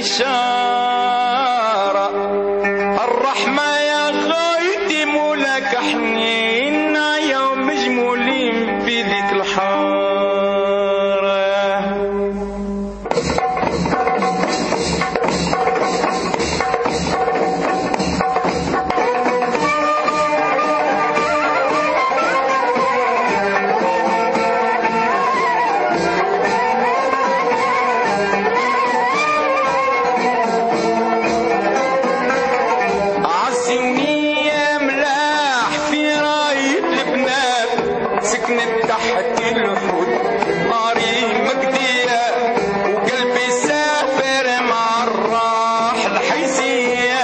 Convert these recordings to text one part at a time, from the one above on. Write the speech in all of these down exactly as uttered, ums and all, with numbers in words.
الإشارة الرحمة يا غايتي مولك حنين يوم مجمولين في ذيك الحارة. تحت الحوت ناري مجدية وقلبي سافر مع الراح الحيزية.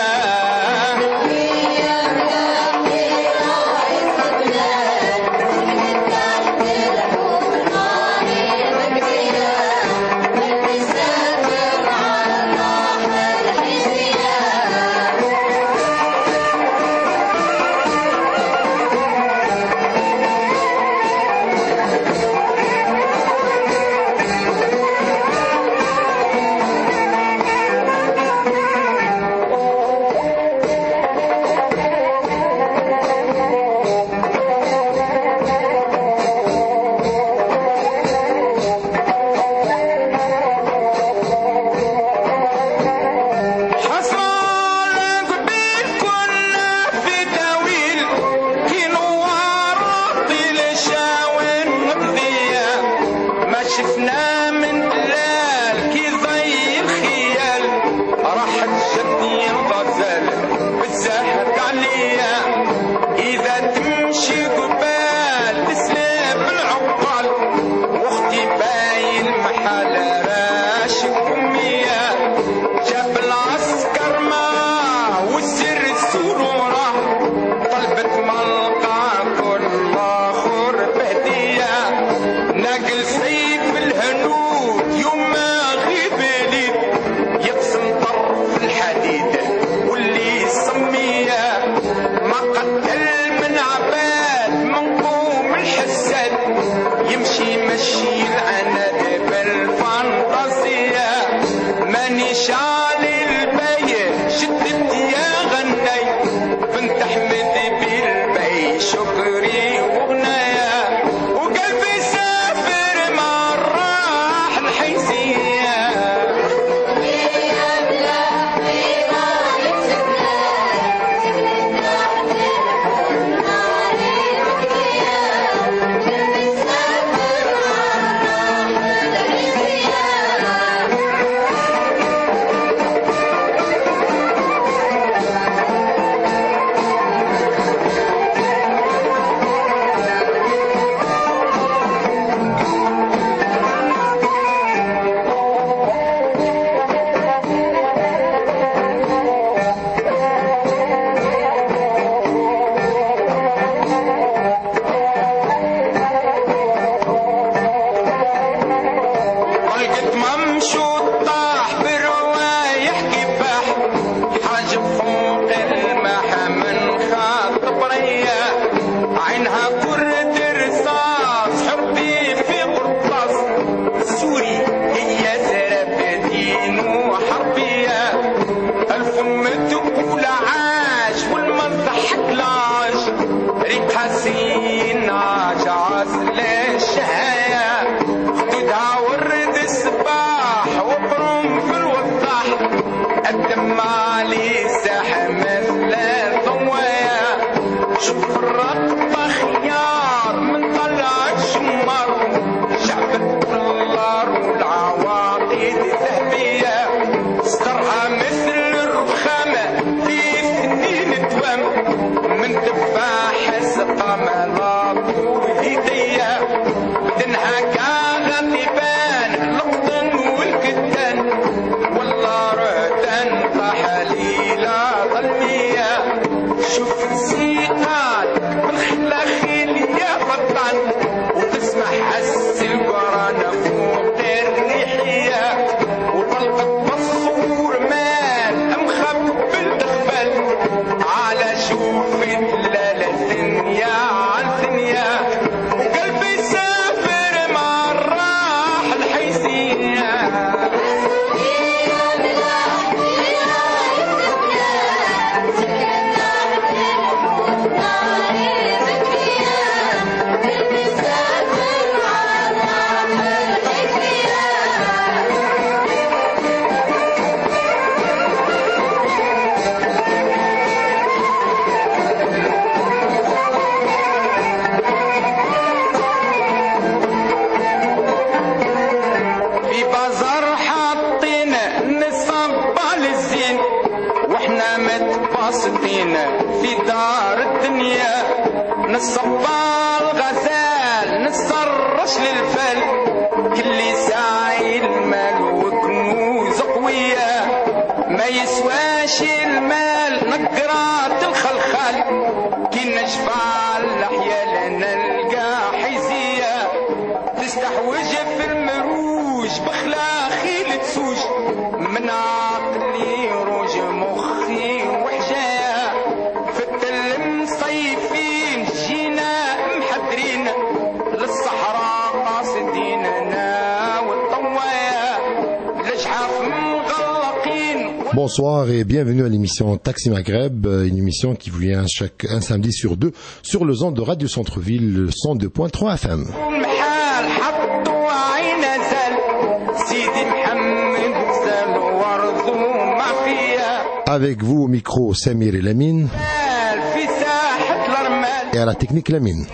شفنا من دلال كي ضي الخيال راحت شدني الغزال بالزهر عليا إذا تمشي قبال تسلب العقال واختي باين محل راشد أمية جاب العسكر معاه والسر السرورة طلبت ملقى كل آخر بهدية ناقل سيد الهنود يوم ما غيب ليل يقسم طرف الحديد واللي سميه ما قتل من عباد من قوم الحسد يمشي مشي العناد بالفانتازية ماني شالي البيت شدت يا غني بنت احمد بالبي شكري وغنايا وقلبي سافر مع الراح الحيزية. حسين عجعز للشهاية خدودها ورد الصباح وبرم في الوضح قدم علي ساحة مثل الضوايا شوف الرقبة خيار من طلعت شمر شعبت بالنار والعواقد ذهبية صدرها مثل الرخامة في سنين توام من تفاح قملات وهدية بدنها كاغا تبان لقطن والكتان والله ردن طحليلة ظلمية شوف الزيتان بالخلاخيل يا بطان وتسمع حس القران فوق الريحية وطلقت بالصور مال مخبل دخبل على شوف الثنيا عن ثنيا وقلبي سافر مع الراح الحيزية. في دار الدنيا نصبى الغزال نصرش للفل كل ساعي المال وكنوز قوية ما يسواش المال نقرات الخلخال كي نشفع الأحياء نلقى حيزية تستحوج في المروج بخلاخي لتسوج من عقلي روج مخي وحجايا في التل مصيفين جينا محضرين للصحراء قاصديننا والطوايا لجحاف مغلقين. Bonsoir et bienvenue à l'émission Taxi Maghreb, une émission qui vous vient chaque un samedi sur deux sur le ondes de Radio Centre-Ville, le cent deux point trois F M. Avec vous au micro Samir et Lamine et à la technique Lamine.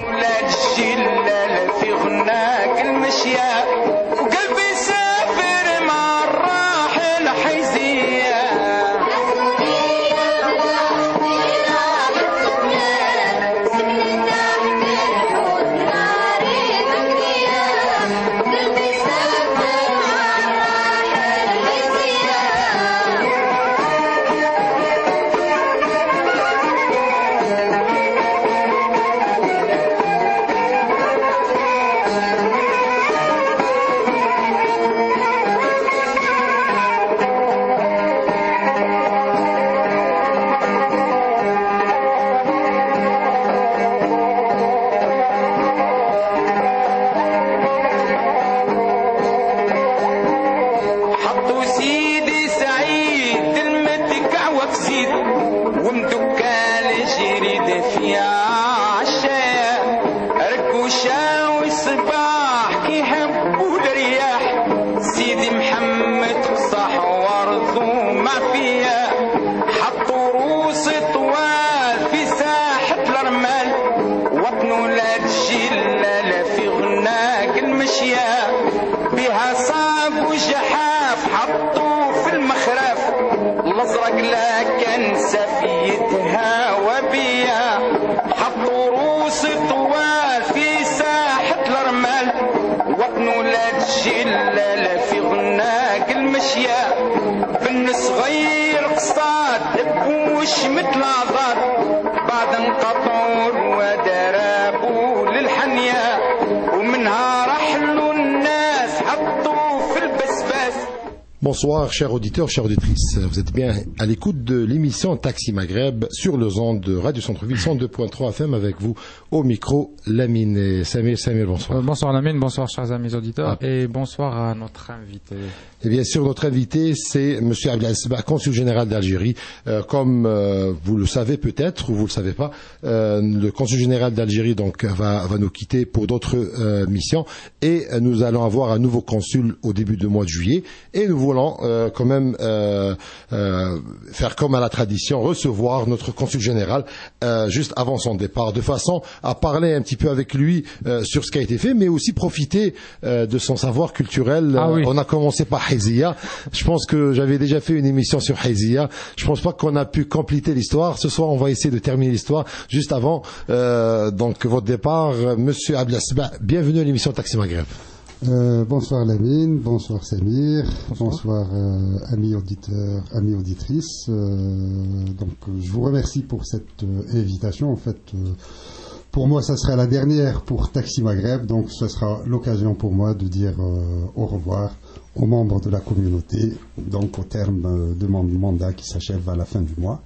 Bonsoir, chers auditeurs, chères auditrices. Vous êtes bien à l'écoute de l'émission Taxi Maghreb sur le ondes de Radio Centre-Ville cent deux point trois F M avec vous au micro Lamine et Samir. Samir, bonsoir. Euh, bonsoir Lamine, bonsoir chers amis auditeurs ah. et bonsoir à notre invité. Et bien sûr, notre invité, c'est Monsieur Abdel Asba, consul général d'Algérie. Euh, comme euh, vous le savez peut-être ou vous le savez pas, euh, le consul général d'Algérie donc va, va nous quitter pour d'autres euh, missions et euh, nous allons avoir un nouveau consul au début du mois de juillet et nous voulons euh, quand même euh, euh, faire comme à la tradition, recevoir notre consul général euh, juste avant son départ, de façon à parler un petit peu avec lui euh, sur ce qui a été fait, mais aussi profiter euh, de son savoir culturel. Ah oui. On a commencé par Haizia. Je pense que j'avais déjà fait une émission sur Haizia. Je pense pas qu'on a pu compléter l'histoire. Ce soir, on va essayer de terminer l'histoire juste avant euh, donc votre départ. Monsieur Abdel Asba, bienvenue à l'émission Taxi Maghreb. Euh, bonsoir Lamine, bonsoir Samir, bonsoir, bonsoir euh, amis auditeurs, amis auditrices. Euh, donc je vous remercie pour cette euh, invitation. En fait, euh, pour moi, ça sera la dernière pour Taxi Maghreb, donc ce sera l'occasion pour moi de dire euh, au revoir aux membres de la communauté, donc au terme de mon mandat qui s'achève à la fin du mois,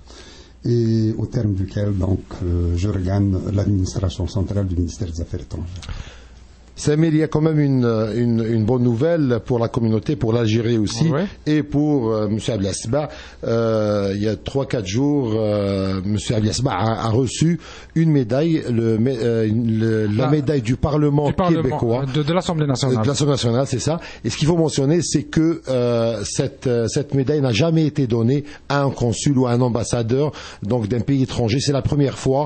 et au terme duquel donc euh, je regagne l'administration centrale du ministère des Affaires étrangères. Samir, il y a quand même une, une, une bonne nouvelle pour la communauté, pour l'Algérie aussi, ouais. et pour euh, M. Abdel Asba. Euh, il y a trois quatre jours, euh, M. Abdel Asba a, a reçu une médaille, le, euh, le, la, la médaille du Parlement, du Parlement québécois, de, de l'Assemblée nationale. De l'Assemblée nationale, c'est ça. Et ce qu'il faut mentionner, c'est que euh, cette, cette médaille n'a jamais été donnée à un consul ou à un ambassadeur donc d'un pays étranger. C'est la première fois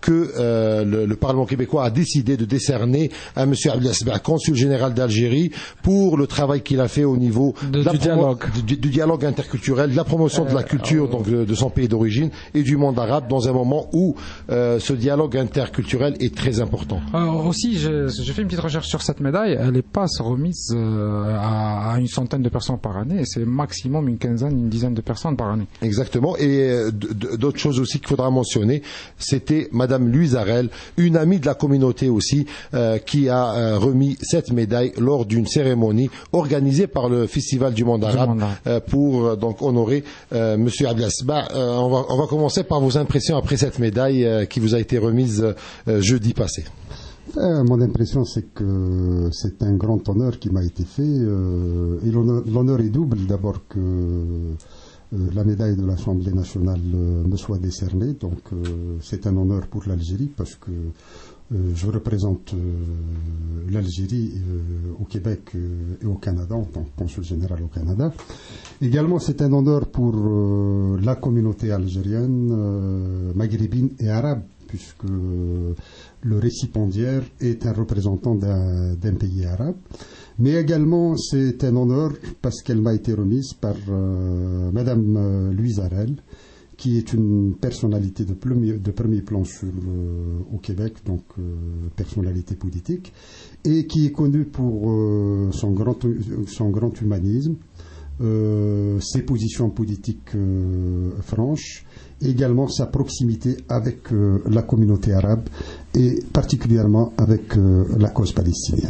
que euh, le, le Parlement québécois a décidé de décerner à Monsieur Abdel Asbah, consul général d'Algérie, pour le travail qu'il a fait au niveau de, de du, dialogue. Du, du dialogue interculturel, de la promotion euh, de la culture, euh, donc de, de son pays d'origine et du monde arabe, dans un moment où euh, ce dialogue interculturel est très important. Euh, aussi, j'ai fait une petite recherche sur cette médaille. Elle n'est pas remise euh, à, à une centaine de personnes par année. C'est maximum une quinzaine, une dizaine de personnes par année. Exactement. Et euh, d'autres choses aussi qu'il faudra mentionner, c'était Madame Louise Arel, une amie de la communauté aussi, euh, qui a euh, remis cette médaille lors d'une cérémonie organisée par le Festival du monde arabe, euh, pour euh, donc honorer euh, Monsieur Abdel Asbah. Euh, on va on va commencer par vos impressions après cette médaille euh, qui vous a été remise euh, jeudi passé. Euh, mon impression, c'est que c'est un grand honneur qui m'a été fait. Euh, et l'honneur est double. D'abord que euh, la médaille de l'Assemblée nationale euh, me soit décernée. Donc euh, c'est un honneur pour l'Algérie parce que euh, je représente euh, l'Algérie euh, au Québec euh, et au Canada, en tant que consul général au Canada. Également, c'est un honneur pour euh, la communauté algérienne, euh, maghrébine et arabe, puisque le récipiendaire est un représentant d'un d'un pays arabe. Mais également, c'est un honneur parce qu'elle m'a été remise par euh, Madame euh, Louise Arel, qui est une personnalité de premier, de premier plan sur, euh, au Québec, donc euh, personnalité politique, et qui est connue pour euh, son, grand, son grand humanisme, euh, ses positions politiques euh, franches, également sa proximité avec euh, la communauté arabe et particulièrement avec euh, la cause palestinienne.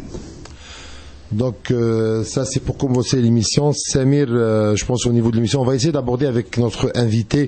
Donc euh, ça c'est pour commencer l'émission. Samir, euh, je pense au niveau de l'émission, on va essayer d'aborder avec notre invité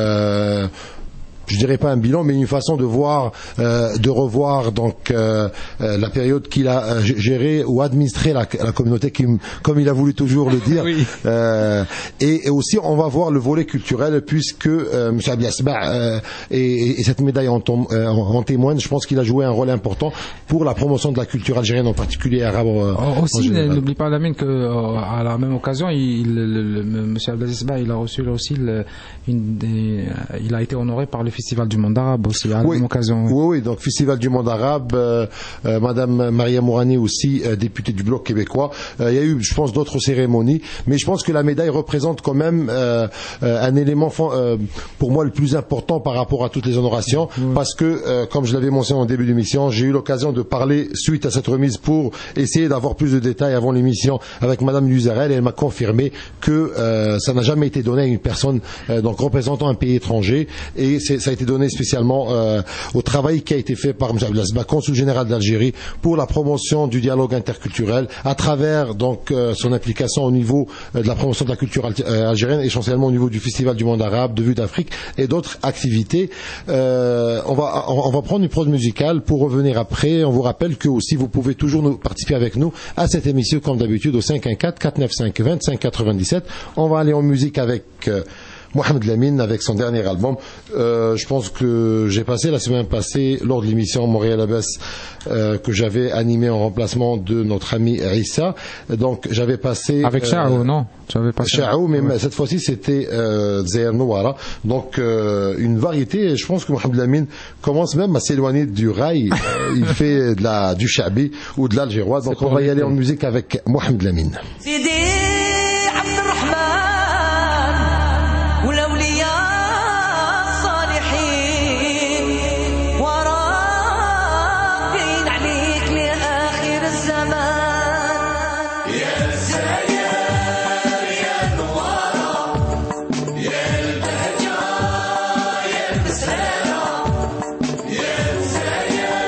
euh, je dirais pas un bilan, mais une façon de voir, euh, de revoir donc euh, euh, la période qu'il a euh, géré ou administré la, la communauté, qui, comme il a voulu toujours le dire. Oui. euh, et, et aussi, on va voir le volet culturel, puisque euh, M. Abdel Asbah euh, et, et cette médaille en, tom, euh, en témoigne. Je pense qu'il a joué un rôle important pour la promotion de la culture algérienne, en particulier arabe. Euh, aussi, n'oublie pas, Lamine, que euh, à la même occasion, il, le, le, le, M. Abdel Asbah, il a reçu aussi le, une des, il a été honoré par le Festival du monde arabe aussi, à la oui, même occasion. Oui. oui, oui, donc Festival du monde arabe, euh, euh, Madame Maria Mourani aussi, euh, députée du Bloc québécois. Euh, il y a eu, je pense, d'autres cérémonies, mais je pense que la médaille représente quand même euh, euh, un élément, euh, pour moi, le plus important par rapport à toutes les honorations, oui. Parce que, euh, comme je l'avais mentionné en début d'émission, j'ai eu l'occasion de parler suite à cette remise pour essayer d'avoir plus de détails avant l'émission avec Madame Luzarel, et elle m'a confirmé que euh, ça n'a jamais été donné à une personne euh, donc représentant un pays étranger, et ça a été donné spécialement euh, au travail qui a été fait par M. Abdel Asbah, consul général d'Algérie, pour la promotion du dialogue interculturel à travers donc euh, son implication au niveau euh, de la promotion de la culture al euh, algérienne, essentiellement au niveau du Festival du monde arabe, de Vue d'Afrique et d'autres activités. Euh, on va on, on va prendre une pause musicale pour revenir après. On vous rappelle que aussi vous pouvez toujours nous participer avec nous à cette émission comme d'habitude au cinq un quatre, quatre neuf cinq, vingt-cinq quatre-vingt-dix-sept. On va aller en musique avec euh, Mohamed Lamine avec son dernier album. Euh, je pense que j'ai passé la semaine passée lors de l'émission Montréal Abbas euh, que j'avais animé en remplacement de notre ami Rissa. Donc j'avais passé avec euh, Chaou, non? J'avais passé Chaou, mais ouais. Cette fois-ci c'était euh, Zéher Nouara. Donc euh, une variété. Et je pense que Mohamed Lamine commence même à s'éloigner du rail. Il fait de la du chabi ou de l'algérois. Donc on va y aller en musique avec Mohamed Lamine.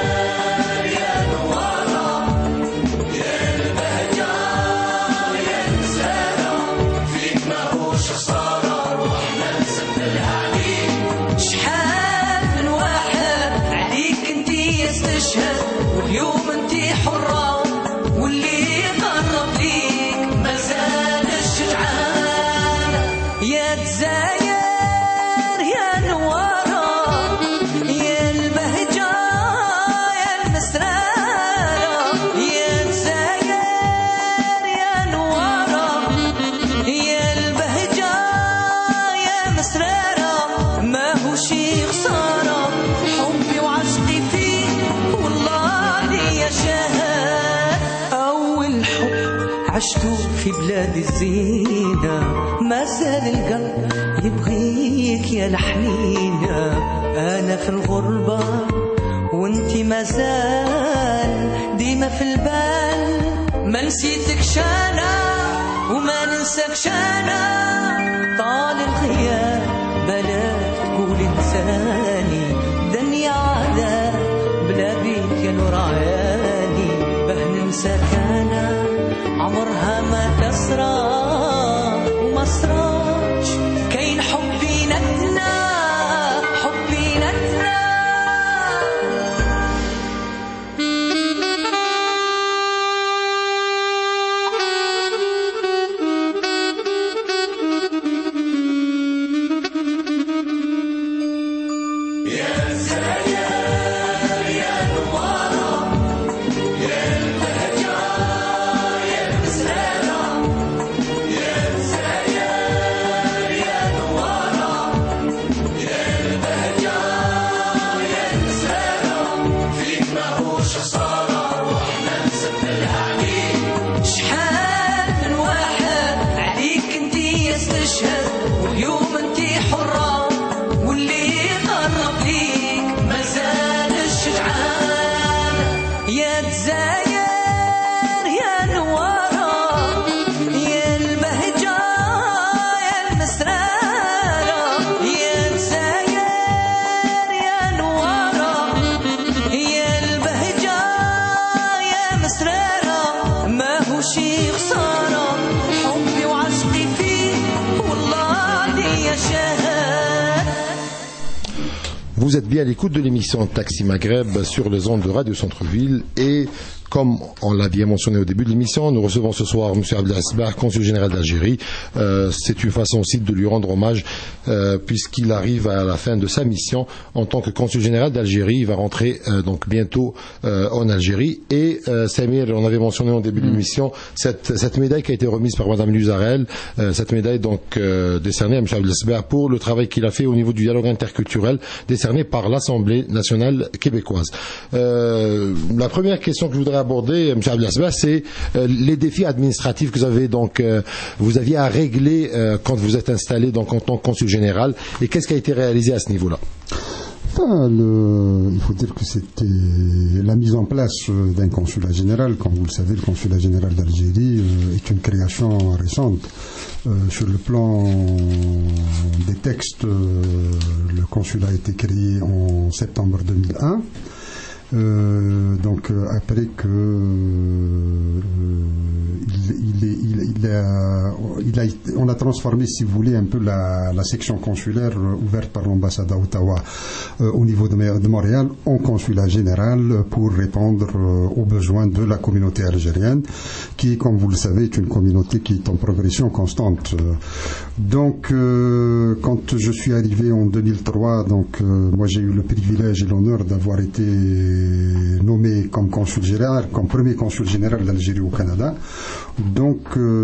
Yeah. عشتوا في بلاد الزينة ما زال القلب يبغيك يا الحنينة أنا في الغربة وانتي ما زال ديما في البال ما نسيتك شانا وما ننساك شانا طال الغياب بلاك تقول انساني دنيا عذاب بلا بيك يا نور عياني به ننساك انا عمرها ما تسرى وما سراش كاين حب بيناتنا حب بيناتنا Vous êtes bien à l'écoute de l'émission Taxi Maghreb sur les ondes de Radio Centre-Ville et comme on l'a bien mentionné au début de l'émission, nous recevons ce soir M. Abdel-Asbar, consul général d'Algérie. Euh, c'est une façon aussi de lui rendre hommage euh, puisqu'il arrive à la fin de sa mission en tant que consul général d'Algérie. Il va rentrer euh, donc bientôt euh, en Algérie. Et euh, Samir, on avait mentionné au début de l'émission cette, cette médaille qui a été remise par Mme Luzarel, euh, cette médaille donc euh, décernée à M. Abdel-Asbar pour le travail qu'il a fait au niveau du dialogue interculturel, décerné par l'Assemblée nationale québécoise. Euh, la première question que je voudrais aborder, M. Abdel-Asbar, c'est euh, les défis administratifs que vous avez donc euh, vous aviez à régler euh, quand vous êtes installé donc en tant que consul général, et qu'est-ce qui a été réalisé à ce niveau-là? Enfin, le, il faut dire que c'était la mise en place d'un consulat général. Comme vous le savez, le consulat général d'Algérie euh, est une création récente. Euh, sur le plan des textes, euh, le consulat a été créé en septembre deux mille un. Euh, donc euh, après que euh, il, il, est, il, il, a, il a, on a transformé, si vous voulez, un peu la, la section consulaire euh, ouverte par l'ambassade à Ottawa euh, au niveau de, de Montréal en consulat général pour répondre euh, aux besoins de la communauté algérienne, qui, comme vous le savez, est une communauté qui est en progression constante. Donc, euh, quand je suis arrivé en deux mille trois, donc euh, moi j'ai eu le privilège et l'honneur d'avoir été nommé comme consul général, comme premier consul général d'Algérie au Canada. Donc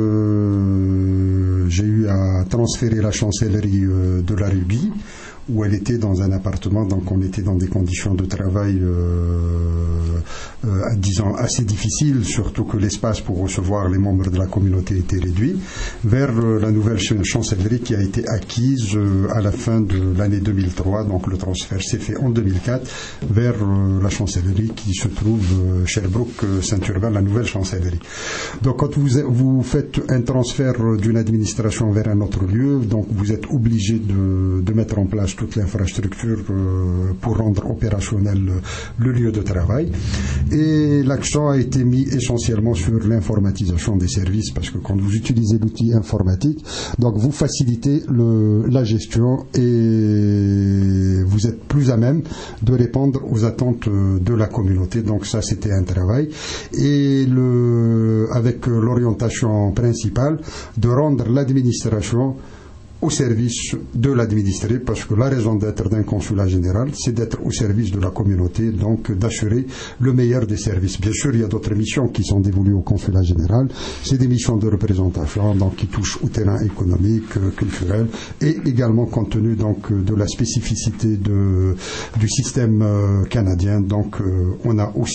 euh, j'ai eu à transférer la chancellerie euh, de la Rubie, où elle était dans un appartement, donc on était dans des conditions de travail euh, euh, disons assez difficiles, surtout que l'espace pour recevoir les membres de la communauté était réduit, vers euh, la nouvelle chancellerie qui a été acquise euh, à la fin de l'année deux mille trois, donc le transfert s'est fait en deux mille quatre vers euh, la chancellerie qui se trouve euh, Sherbrooke, euh, Saint-Urbain, la nouvelle chancellerie. Donc quand vous, vous faites un transfert d'une administration vers un autre lieu, donc vous êtes obligé de, de mettre en place toute l'infrastructure euh, pour rendre opérationnel le lieu de travail. Et l'accent a été mis essentiellement sur l'informatisation des services, parce que quand vous utilisez l'outil informatique, donc vous facilitez le, la gestion et vous êtes plus à même de répondre aux attentes de la communauté. Donc ça, c'était un travail. Et le, avec l'orientation principale de rendre l'administration au service de l'administré, parce que la raison d'être d'un consulat général, c'est d'être au service de la communauté, donc d'assurer le meilleur des services. Bien sûr, il y a d'autres missions qui sont dévolues au consulat général, c'est des missions de représentation, donc qui touchent au terrain économique, culturel, et également compte tenu donc de la spécificité de, du système canadien, donc on a aussi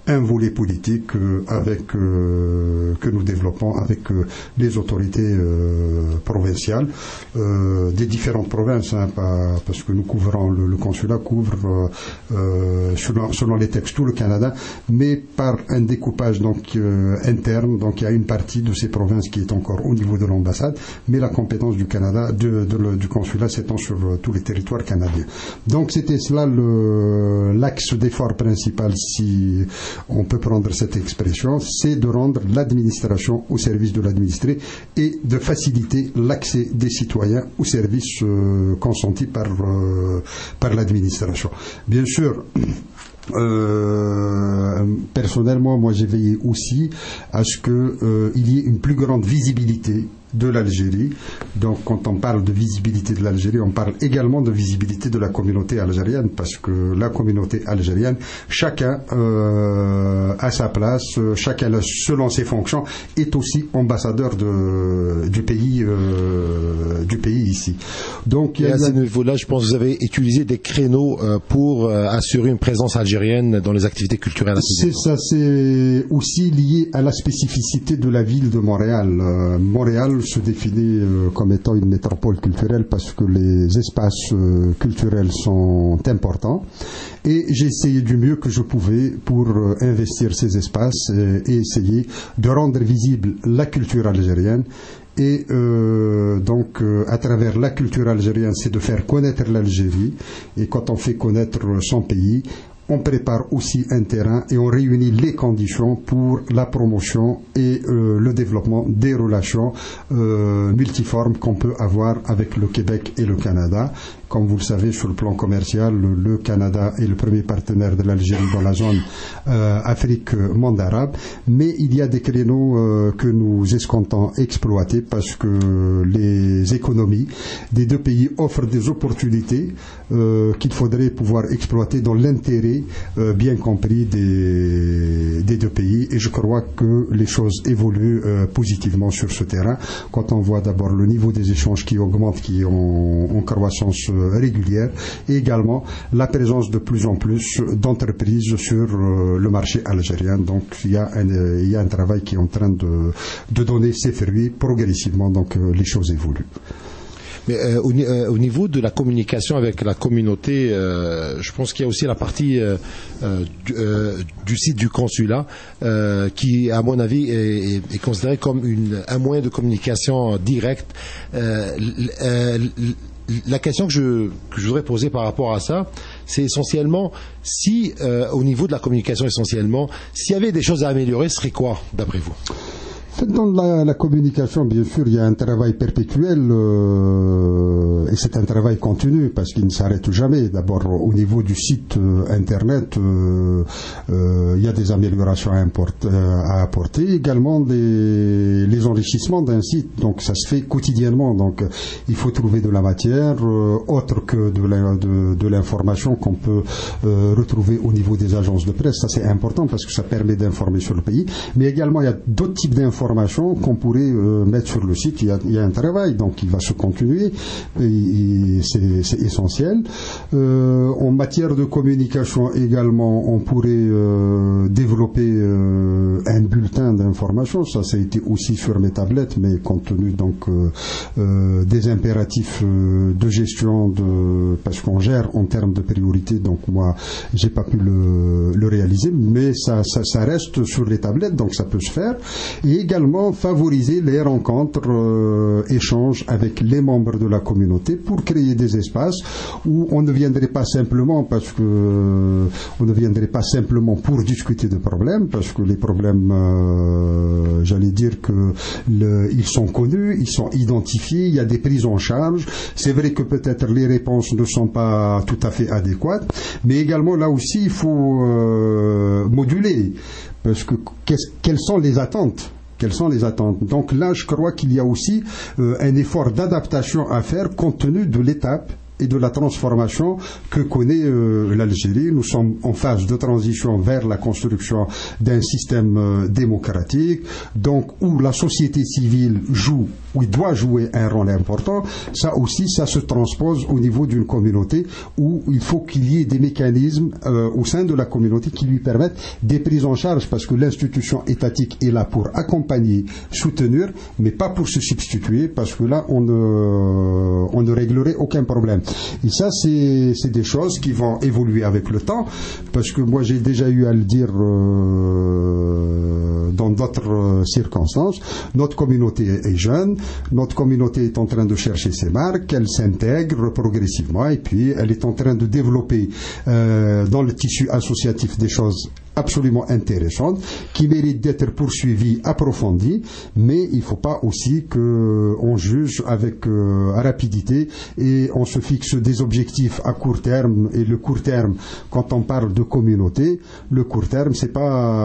un volet politique euh, avec euh, que nous développons avec euh, les autorités euh, provinciales euh, des différentes provinces, hein, pas, parce que nous couvrons le, le consulat couvre euh, euh, selon, selon les textes tout le Canada, mais par un découpage donc euh, interne. Donc il y a une partie de ces provinces qui est encore au niveau de l'ambassade, mais la compétence du Canada, de, de le, du consulat s'étend sur euh, tous les territoires canadiens. Donc c'était cela le, l'axe d'effort principal, si on peut prendre cette expression, c'est de rendre l'administration au service de l'administré et de faciliter l'accès des citoyens aux services euh, consentis par, euh, par l'administration. Bien sûr, Euh, personnellement, moi j'ai veillé aussi à ce qu'il euh, y ait une plus grande visibilité de l'Algérie. Donc quand on parle de visibilité de l'Algérie, on parle également de visibilité de la communauté algérienne, parce que la communauté algérienne, chacun euh, a sa place, chacun selon ses fonctions est aussi ambassadeur de, du pays euh, du pays ici. Donc et à ce niveau-là, je pense que vous avez utilisé des créneaux euh, pour euh, assurer une présence algérienne dans les activités culturelles. C'est ça, c'est aussi lié à la spécificité de la ville de Montréal. Euh, Montréal se définit euh, comme étant une métropole culturelle parce que les espaces euh, culturels sont importants, et j'ai essayé du mieux que je pouvais pour euh, investir ces espaces euh, et essayer de rendre visible la culture algérienne. Et euh, donc, euh, à travers la culture algérienne, c'est de faire connaître l'Algérie. Et quand on fait connaître son pays, on prépare aussi un terrain et on réunit les conditions pour la promotion et euh, le développement des relations euh, multiformes qu'on peut avoir avec le Québec et le Canada. Comme vous le savez, sur le plan commercial, le, le Canada est le premier partenaire de l'Algérie dans la zone euh, Afrique-Monde arabe. Mais il y a des créneaux euh, que nous escomptons exploiter parce que les économies des deux pays offrent des opportunités euh, qu'il faudrait pouvoir exploiter dans l'intérêt euh, bien compris des, des deux pays. Et je crois que les choses évoluent euh, positivement sur ce terrain. Quand on voit d'abord le niveau des échanges qui augmente, qui ont en croissance régulière, et également la présence de plus en plus d'entreprises sur euh, le marché algérien. Donc il y a un, euh, il y a un travail qui est en train de, de donner ses fruits progressivement, donc euh, les choses évoluent. Mais euh, au, euh, au niveau de la communication avec la communauté, euh, je pense qu'il y a aussi la partie euh, euh, du, euh, du site du consulat euh, qui, à mon avis, est, est considéré comme une, un moyen de communication direct. Euh, euh, La question que je, que je voudrais poser par rapport à ça, c'est essentiellement si, euh, au niveau de la communication essentiellement, s'il y avait des choses à améliorer, ce serait quoi, d'après vous ? Dans la, la communication, bien sûr, il y a un travail perpétuel euh, et c'est un travail continu parce qu'il ne s'arrête jamais. D'abord, au niveau du site euh, Internet, euh, euh, il y a des améliorations à, importe, euh, à apporter. Également, des, les enrichissements d'un site. Donc, ça se fait quotidiennement. Donc, il faut trouver de la matière euh, autre que de, la, de, de l'information qu'on peut euh, retrouver au niveau des agences de presse. Ça, c'est important parce que ça permet d'informer sur le pays. Mais également, il y a d'autres types d'informations qu'on pourrait euh, mettre sur le site. Il y, a, il y a un travail, donc il va se continuer, et, et c'est, c'est essentiel. Euh, en matière de communication également, on pourrait euh, développer euh, un bulletin d'information. Ça, ça a été aussi sur mes tablettes, mais compte tenu donc euh, euh, des impératifs euh, de gestion, de, parce qu'on gère en termes de priorité, donc moi, j'ai pas pu le, le réaliser, mais ça, ça, ça reste sur les tablettes, donc ça peut se faire. Et également favoriser les rencontres, euh, échanges avec les membres de la communauté pour créer des espaces où on ne viendrait pas simplement parce que euh, on ne viendrait pas simplement pour discuter de problèmes, parce que les problèmes, euh, j'allais dire que le, ils sont connus, ils sont identifiés, il y a des prises en charge. C'est vrai que peut-être les réponses ne sont pas tout à fait adéquates, mais également là aussi il faut euh, moduler, parce que quelles sont les attentes? Quelles sont les attentes? Donc là, je crois qu'il y a aussi euh, un effort d'adaptation à faire compte tenu de l'étape et de la transformation que connaît euh, l'Algérie. Nous sommes en phase de transition vers la construction d'un système euh, démocratique, donc où la société civile joue, où il doit jouer un rôle important. Ça aussi, ça se transpose au niveau d'une communauté où il faut qu'il y ait des mécanismes euh, au sein de la communauté qui lui permettent des prises en charge, parce que l'institution étatique est là pour accompagner, soutenir, mais pas pour se substituer, parce que là, on ne, on ne réglerait aucun problème. Et ça, c'est, c'est des choses qui vont évoluer avec le temps, parce que moi, j'ai déjà eu à le dire euh, dans d'autres euh, circonstances. Notre communauté est jeune, notre communauté est en train de chercher ses marques, elle s'intègre progressivement, et puis elle est en train de développer euh, dans le tissu associatif des choses absolument intéressantes, qui méritent d'être poursuivies, approfondies, mais il ne faut pas aussi qu'on juge avec euh, rapidité et on se fixe des objectifs à court terme. Et le court terme, quand on parle de communauté, le court terme, c'est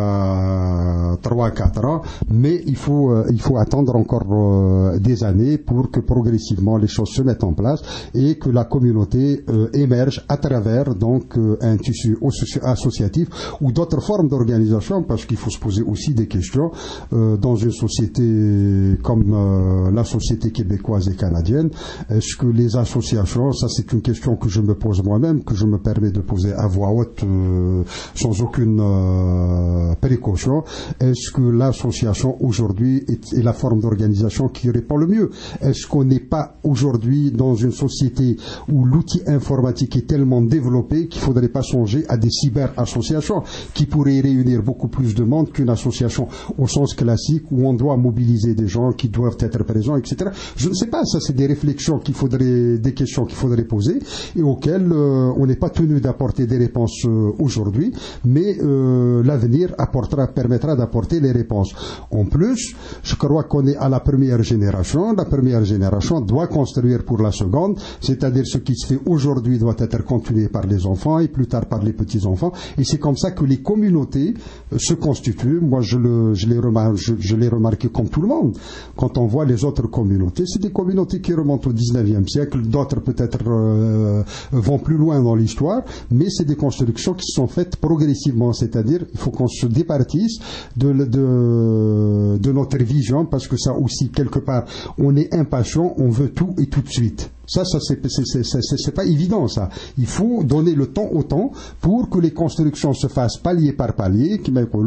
pas trois à quatre ans, mais il faut, euh, il faut attendre encore euh, des années pour que progressivement les choses se mettent en place et que la communauté euh, émerge à travers donc euh, un tissu associatif ou d'autres formes d'organisation, parce qu'il faut se poser aussi des questions euh, dans une société comme euh, la société québécoise et canadienne. Est-ce que les associations, ça c'est une question que je me pose moi-même, que je me permets de poser à voix haute euh, sans aucune euh, précaution, est-ce que l'association aujourd'hui est, est la forme d'organisation qui répond le mieux? Est-ce qu'on n'est pas aujourd'hui dans une société où l'outil informatique est tellement développé qu'il ne faudrait pas songer à des cyber-associations qui pourraient réunir beaucoup plus de monde qu'une association au sens classique où on doit mobiliser des gens qui doivent être présents, et cetera. Je ne sais pas, ça c'est des réflexions qu'il faudrait, des questions qu'il faudrait poser et auxquelles euh, on n'est pas tenu d'apporter des réponses euh, aujourd'hui, mais euh, l'avenir apportera, permettra d'apporter les réponses. En plus, je crois qu'on est à la première génération. La première génération doit construire pour la seconde, c'est-à-dire ce qui se fait aujourd'hui doit être continué par les enfants et plus tard par les petits-enfants, et c'est comme ça que les communautés se constituent. Moi, je, le, je, l'ai remar- je, je l'ai remarqué comme tout le monde. Quand on voit les autres communautés, c'est des communautés qui remontent au dix-neuvième siècle, d'autres peut-être euh, vont plus loin dans l'histoire, mais c'est des constructions qui sont faites progressivement, c'est-à-dire il faut qu'on se départisse de, de, de notre vision, parce que ça aussi, quelque part, on est impatient, on veut tout et tout de suite. Ça, ça c'est, c'est, c'est, c'est, c'est pas évident, ça. Il faut donner le temps au temps pour que les constructions se fassent palier par palier,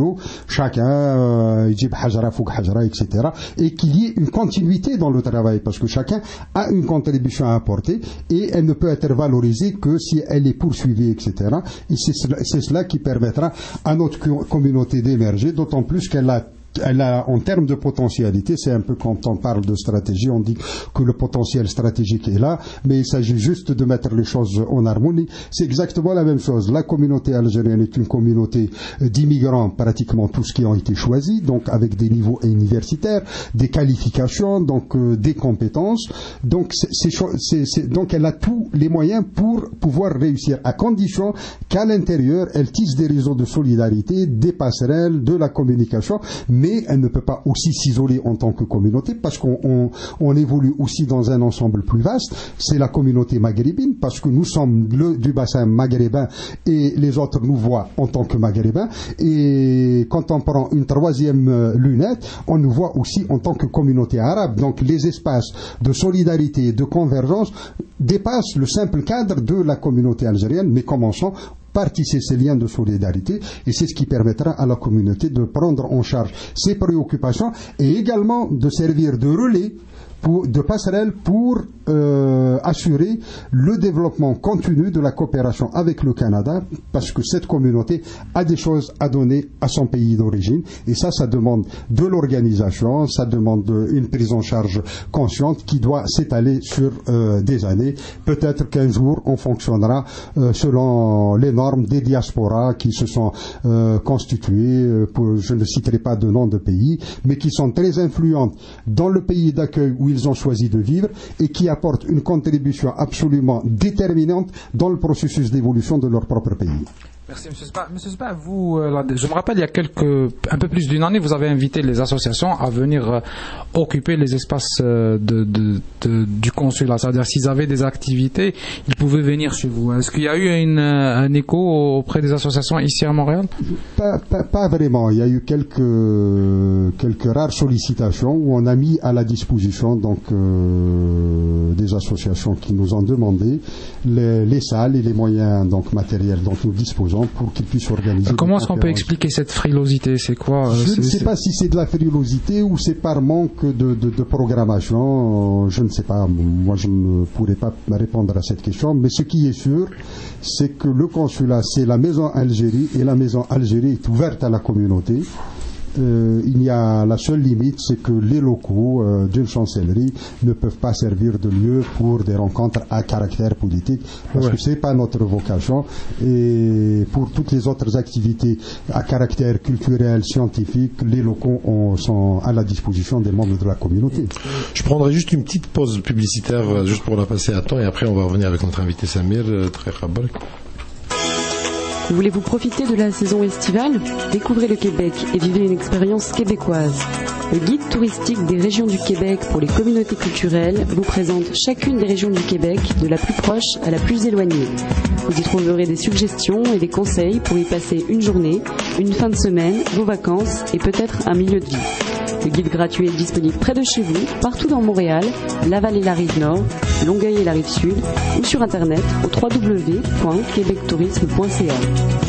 chacun, et cetera, et qu'il y ait une continuité dans le travail, parce que chacun a une contribution à apporter et elle ne peut être valorisée que si elle est poursuivie, et cetera. Et c'est cela, c'est cela qui permettra à notre communauté d'émerger, d'autant plus qu'elle a Elle a, en termes de potentialité, c'est un peu quand on parle de stratégie, on dit que le potentiel stratégique est là, mais il s'agit juste de mettre les choses en harmonie. C'est exactement la même chose. La communauté algérienne est une communauté d'immigrants, pratiquement tous qui ont été choisis, donc avec des niveaux universitaires, des qualifications, donc euh, des compétences. Donc, c'est, c'est, c'est, c'est, donc elle a tous les moyens pour pouvoir réussir, à condition qu'à l'intérieur, elle tisse des réseaux de solidarité, des passerelles, de la communication, mais elle ne peut pas aussi s'isoler en tant que communauté, parce qu'on on, on évolue aussi dans un ensemble plus vaste. C'est la communauté maghrébine, parce que nous sommes le, du bassin maghrébin et les autres nous voient en tant que maghrébins, et quand on prend une troisième euh, lunette, on nous voit aussi en tant que communauté arabe. Donc les espaces de solidarité et de convergence dépassent le simple cadre de la communauté algérienne, mais commençons par tisser ces liens de solidarité, et c'est ce qui permettra à la communauté de prendre en charge ses préoccupations et également de servir de relais, pour, de passerelle pour euh, assurer le développement continu de la coopération avec le Canada, parce que cette communauté a des choses à donner à son pays d'origine, et ça, ça demande de l'organisation, ça demande une prise en charge consciente qui doit s'étaler sur euh, des années. Peut-être qu'un jour, on fonctionnera euh, selon les normes des diasporas qui se sont euh, constituées, euh, pour, je ne citerai pas de nom de pays, mais qui sont très influentes dans le pays d'accueil où ils ont choisi de vivre, et qui apportent une contribution absolument déterminante dans le processus d'évolution de leur propre pays. Merci M. Sba. M. Sba, vous, euh, là, je me rappelle, il y a quelques, un peu plus d'une année, vous avez invité les associations à venir euh, occuper les espaces euh, de, de, de, du consulat. C'est-à-dire, s'ils avaient des activités, ils pouvaient venir chez vous. Est-ce qu'il y a eu une, un écho auprès des associations ici à Montréal? Pas, pas, pas vraiment. Il y a eu quelques, quelques rares sollicitations où on a mis à la disposition donc euh, des associations qui nous ont demandé les, les salles et les moyens donc matériels dont nous disposons pour qu'ils puissent organiser. Comment est-ce qu'on peut expliquer cette frilosité? C'est quoi? Je c'est, ne sais c'est... pas si c'est de la frilosité ou c'est par manque de, de, de programmation. Je ne sais pas. Moi, je ne pourrais pas répondre à cette question. Mais ce qui est sûr, c'est que le consulat, c'est la maison Algérie et la maison Algérie est ouverte à la communauté. Euh, il y a la seule limite, c'est que les locaux euh, d'une chancellerie ne peuvent pas servir de lieu pour des rencontres à caractère politique, parce ouais. que c'est pas notre vocation. Et pour toutes les autres activités à caractère culturel, scientifique, les locaux ont, sont à la disposition des membres de la communauté. Je prendrai juste une petite pause publicitaire, juste pour la passer à temps, et après on va revenir avec notre invité Samir, très rabal. Voulez-vous profiter de la saison estivale? Découvrez le Québec et vivez une expérience québécoise. Le guide touristique des régions du Québec pour les communautés culturelles vous présente chacune des régions du Québec, de la plus proche à la plus éloignée. Vous y trouverez des suggestions et des conseils pour y passer une journée, une fin de semaine, vos vacances et peut-être un milieu de vie. Le guide gratuit est disponible près de chez vous, partout dans Montréal, Laval et la Rive-Nord, Longueuil et la Rive-Sud, ou sur Internet au w w w point québec tourisme point c a.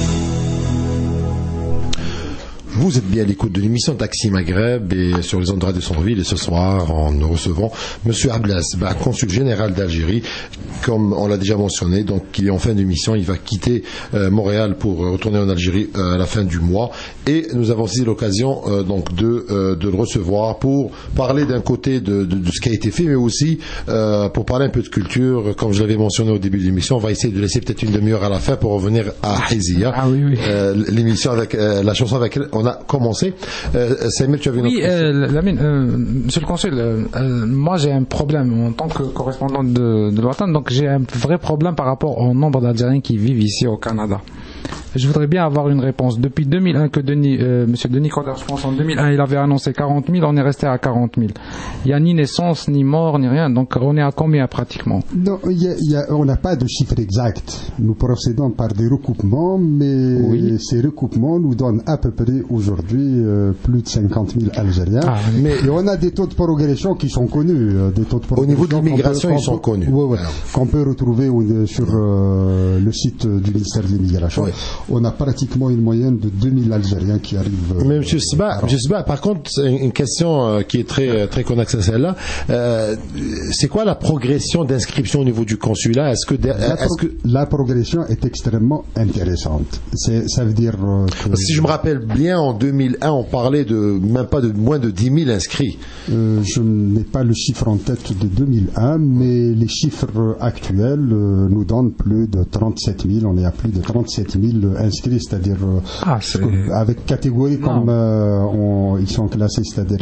Vous êtes bien à l'écoute de l'émission Taxi Maghreb et sur les ondes de Radio Centre-Ville, et ce soir, en nous recevant Monsieur Abdelaziz, consul général d'Algérie, comme on l'a déjà mentionné, donc il est en fin d'émission, il va quitter euh, Montréal pour retourner en Algérie euh, à la fin du mois, et nous avons saisi l'occasion euh, donc de, euh, de le recevoir pour parler d'un côté de, de, de ce qui a été fait, mais aussi euh, pour parler un peu de culture, comme je l'avais mentionné au début de l'émission. On va essayer de laisser peut-être une demi-heure à la fin pour revenir à Hizia, ah, oui, oui. Euh, l'émission avec euh, la chanson avec laquelle on a commencé. Euh, Samir, tu avais une oui, autre question? euh, Lamine, euh, Monsieur le Consul, euh, euh, moi j'ai un problème en tant que correspondant de, de l'Ouatan, donc j'ai un vrai problème par rapport au nombre d'Algériens qui vivent ici au Canada. Je voudrais bien avoir une réponse. Depuis deux mille un que Denis, euh, Monsieur Denis Coderre, je pense en deux mille un, il avait annoncé quarante mille, on est resté à quarante mille. Il n'y a ni naissance, ni mort, ni rien, donc on est à combien pratiquement? Non, y a, y a, on n'a pas de chiffre exact. Nous procédons par des recoupements, mais oui. Ces recoupements nous donnent à peu près aujourd'hui euh, plus de cinquante mille Algériens. Ah, mais et on a des taux de progression qui sont connus. Euh, des taux de progression au niveau de l'immigration, ils sont connus. Ouais, ouais, qu'on peut retrouver euh, sur euh, le site du ministère de l'immigration. Ouais. On a pratiquement une moyenne de deux mille Algériens qui arrivent. Mais Monsieur Sba, Monsieur Sba, par contre, c'est une question euh, qui est très très connexe à celle-là. Euh, c'est quoi la progression d'inscription au niveau du consulat? Est-ce que, la, est-ce pro- que la progression est extrêmement intéressante. C'est, ça veut dire euh, que si je me rappelle bien, en deux mille un, on parlait de même pas de moins de dix mille inscrits. Euh, je n'ai pas le chiffre en tête de deux mille un, mais les chiffres actuels euh, nous donnent plus de trente-sept mille. On est à plus de trente-sept mille inscrits, c'est-à-dire euh, ah, c'est... avec catégories non. comme euh, on, ils sont classés, c'est-à-dire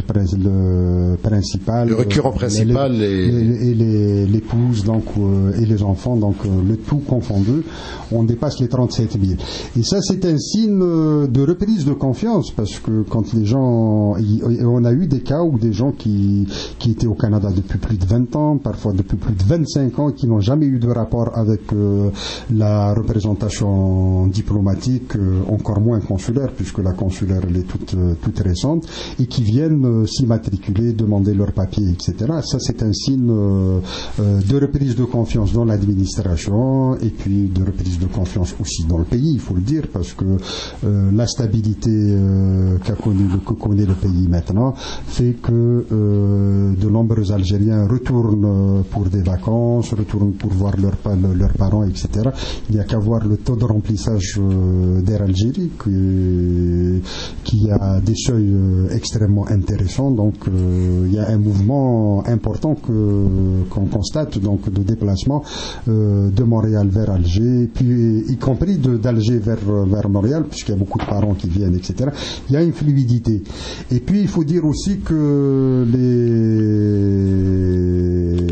le principal, le récurrent principal les, et, les, et les, l'épouse donc euh, et les enfants, donc euh, le tout confondu, on dépasse les trente-sept mille. Et ça, c'est un signe de reprise de confiance, parce que quand les gens, y, on a eu des cas où des gens qui qui étaient au Canada depuis plus de vingt ans, parfois depuis plus de vingt-cinq ans, qui n'ont jamais eu de rapport avec euh, la représentation diplomatique, euh, encore moins consulaire, puisque la consulaire elle est toute, euh, toute récente, et qui viennent euh, s'immatriculer, demander leurs papiers, et cetera. Ça, c'est un signe euh, euh, de reprise de confiance dans l'administration, et puis de reprise de confiance aussi dans le pays, il faut le dire, parce que euh, la stabilité euh, qu'a connu, que connaît le pays maintenant fait que euh, de nombreux Algériens retournent euh, pour des vacances, retournent pour voir leurs, leurs parents, et cetera. Il n'y a qu'à voir le taux de remplissage euh, d'Air Algérie qui, qui a des seuils euh, extrêmement intéressants. Donc euh, il y a un mouvement important que, qu'on constate, donc de déplacement euh, de Montréal vers Alger, puis y compris de, d'Alger vers, vers Montréal, puisqu'il y a beaucoup de parents qui viennent, et cetera. Il y a une fluidité. Et puis il faut dire aussi que les, les,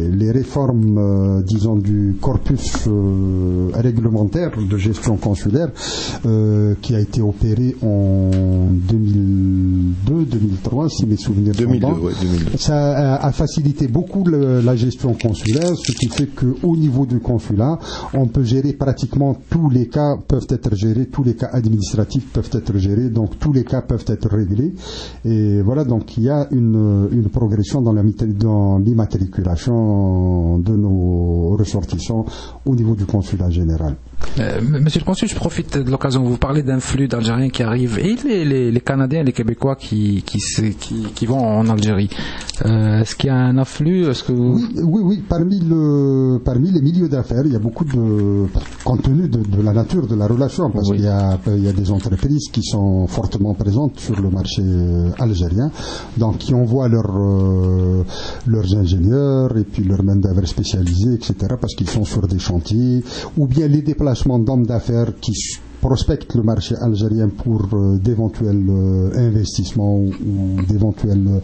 réforme, euh, disons, du corpus euh, réglementaire de gestion consulaire euh, qui a été opéré en deux mille deux deux mille trois, si mes souvenirs sont bons. Ouais, deux mille deux. Ça a, a facilité beaucoup le, la gestion consulaire, ce qui fait qu'au niveau du consulat, on peut gérer pratiquement tous les cas peuvent être gérés, tous les cas administratifs peuvent être gérés, donc tous les cas peuvent être réglés. Et voilà, donc il y a une, une progression dans, la, dans l'immatriculation de nos ressortissants au niveau du consulat général. Euh, Monsieur le Consul, je profite de l'occasion. Vous parlez d'un flux d'Algériens qui arrivent et les, les, les Canadiens et les Québécois qui, qui, qui, qui vont en Algérie. Euh, est-ce qu'il y a un afflux? Est-ce que vous... Oui, oui, oui. Parmi, le, parmi les milieux d'affaires, il y a beaucoup de, compte tenu de, de la nature de la relation, parce oui. qu'il y a, il y a des entreprises qui sont fortement présentes sur le marché algérien, donc qui envoient leurs, euh, leurs ingénieurs et puis leurs main-d'œuvre spécialisée, et cetera, parce qu'ils sont sur des chantiers, ou bien les déplacements d'hommes d'affaires qui prospectent le marché algérien pour euh, d'éventuels euh, investissements ou, ou d'éventuels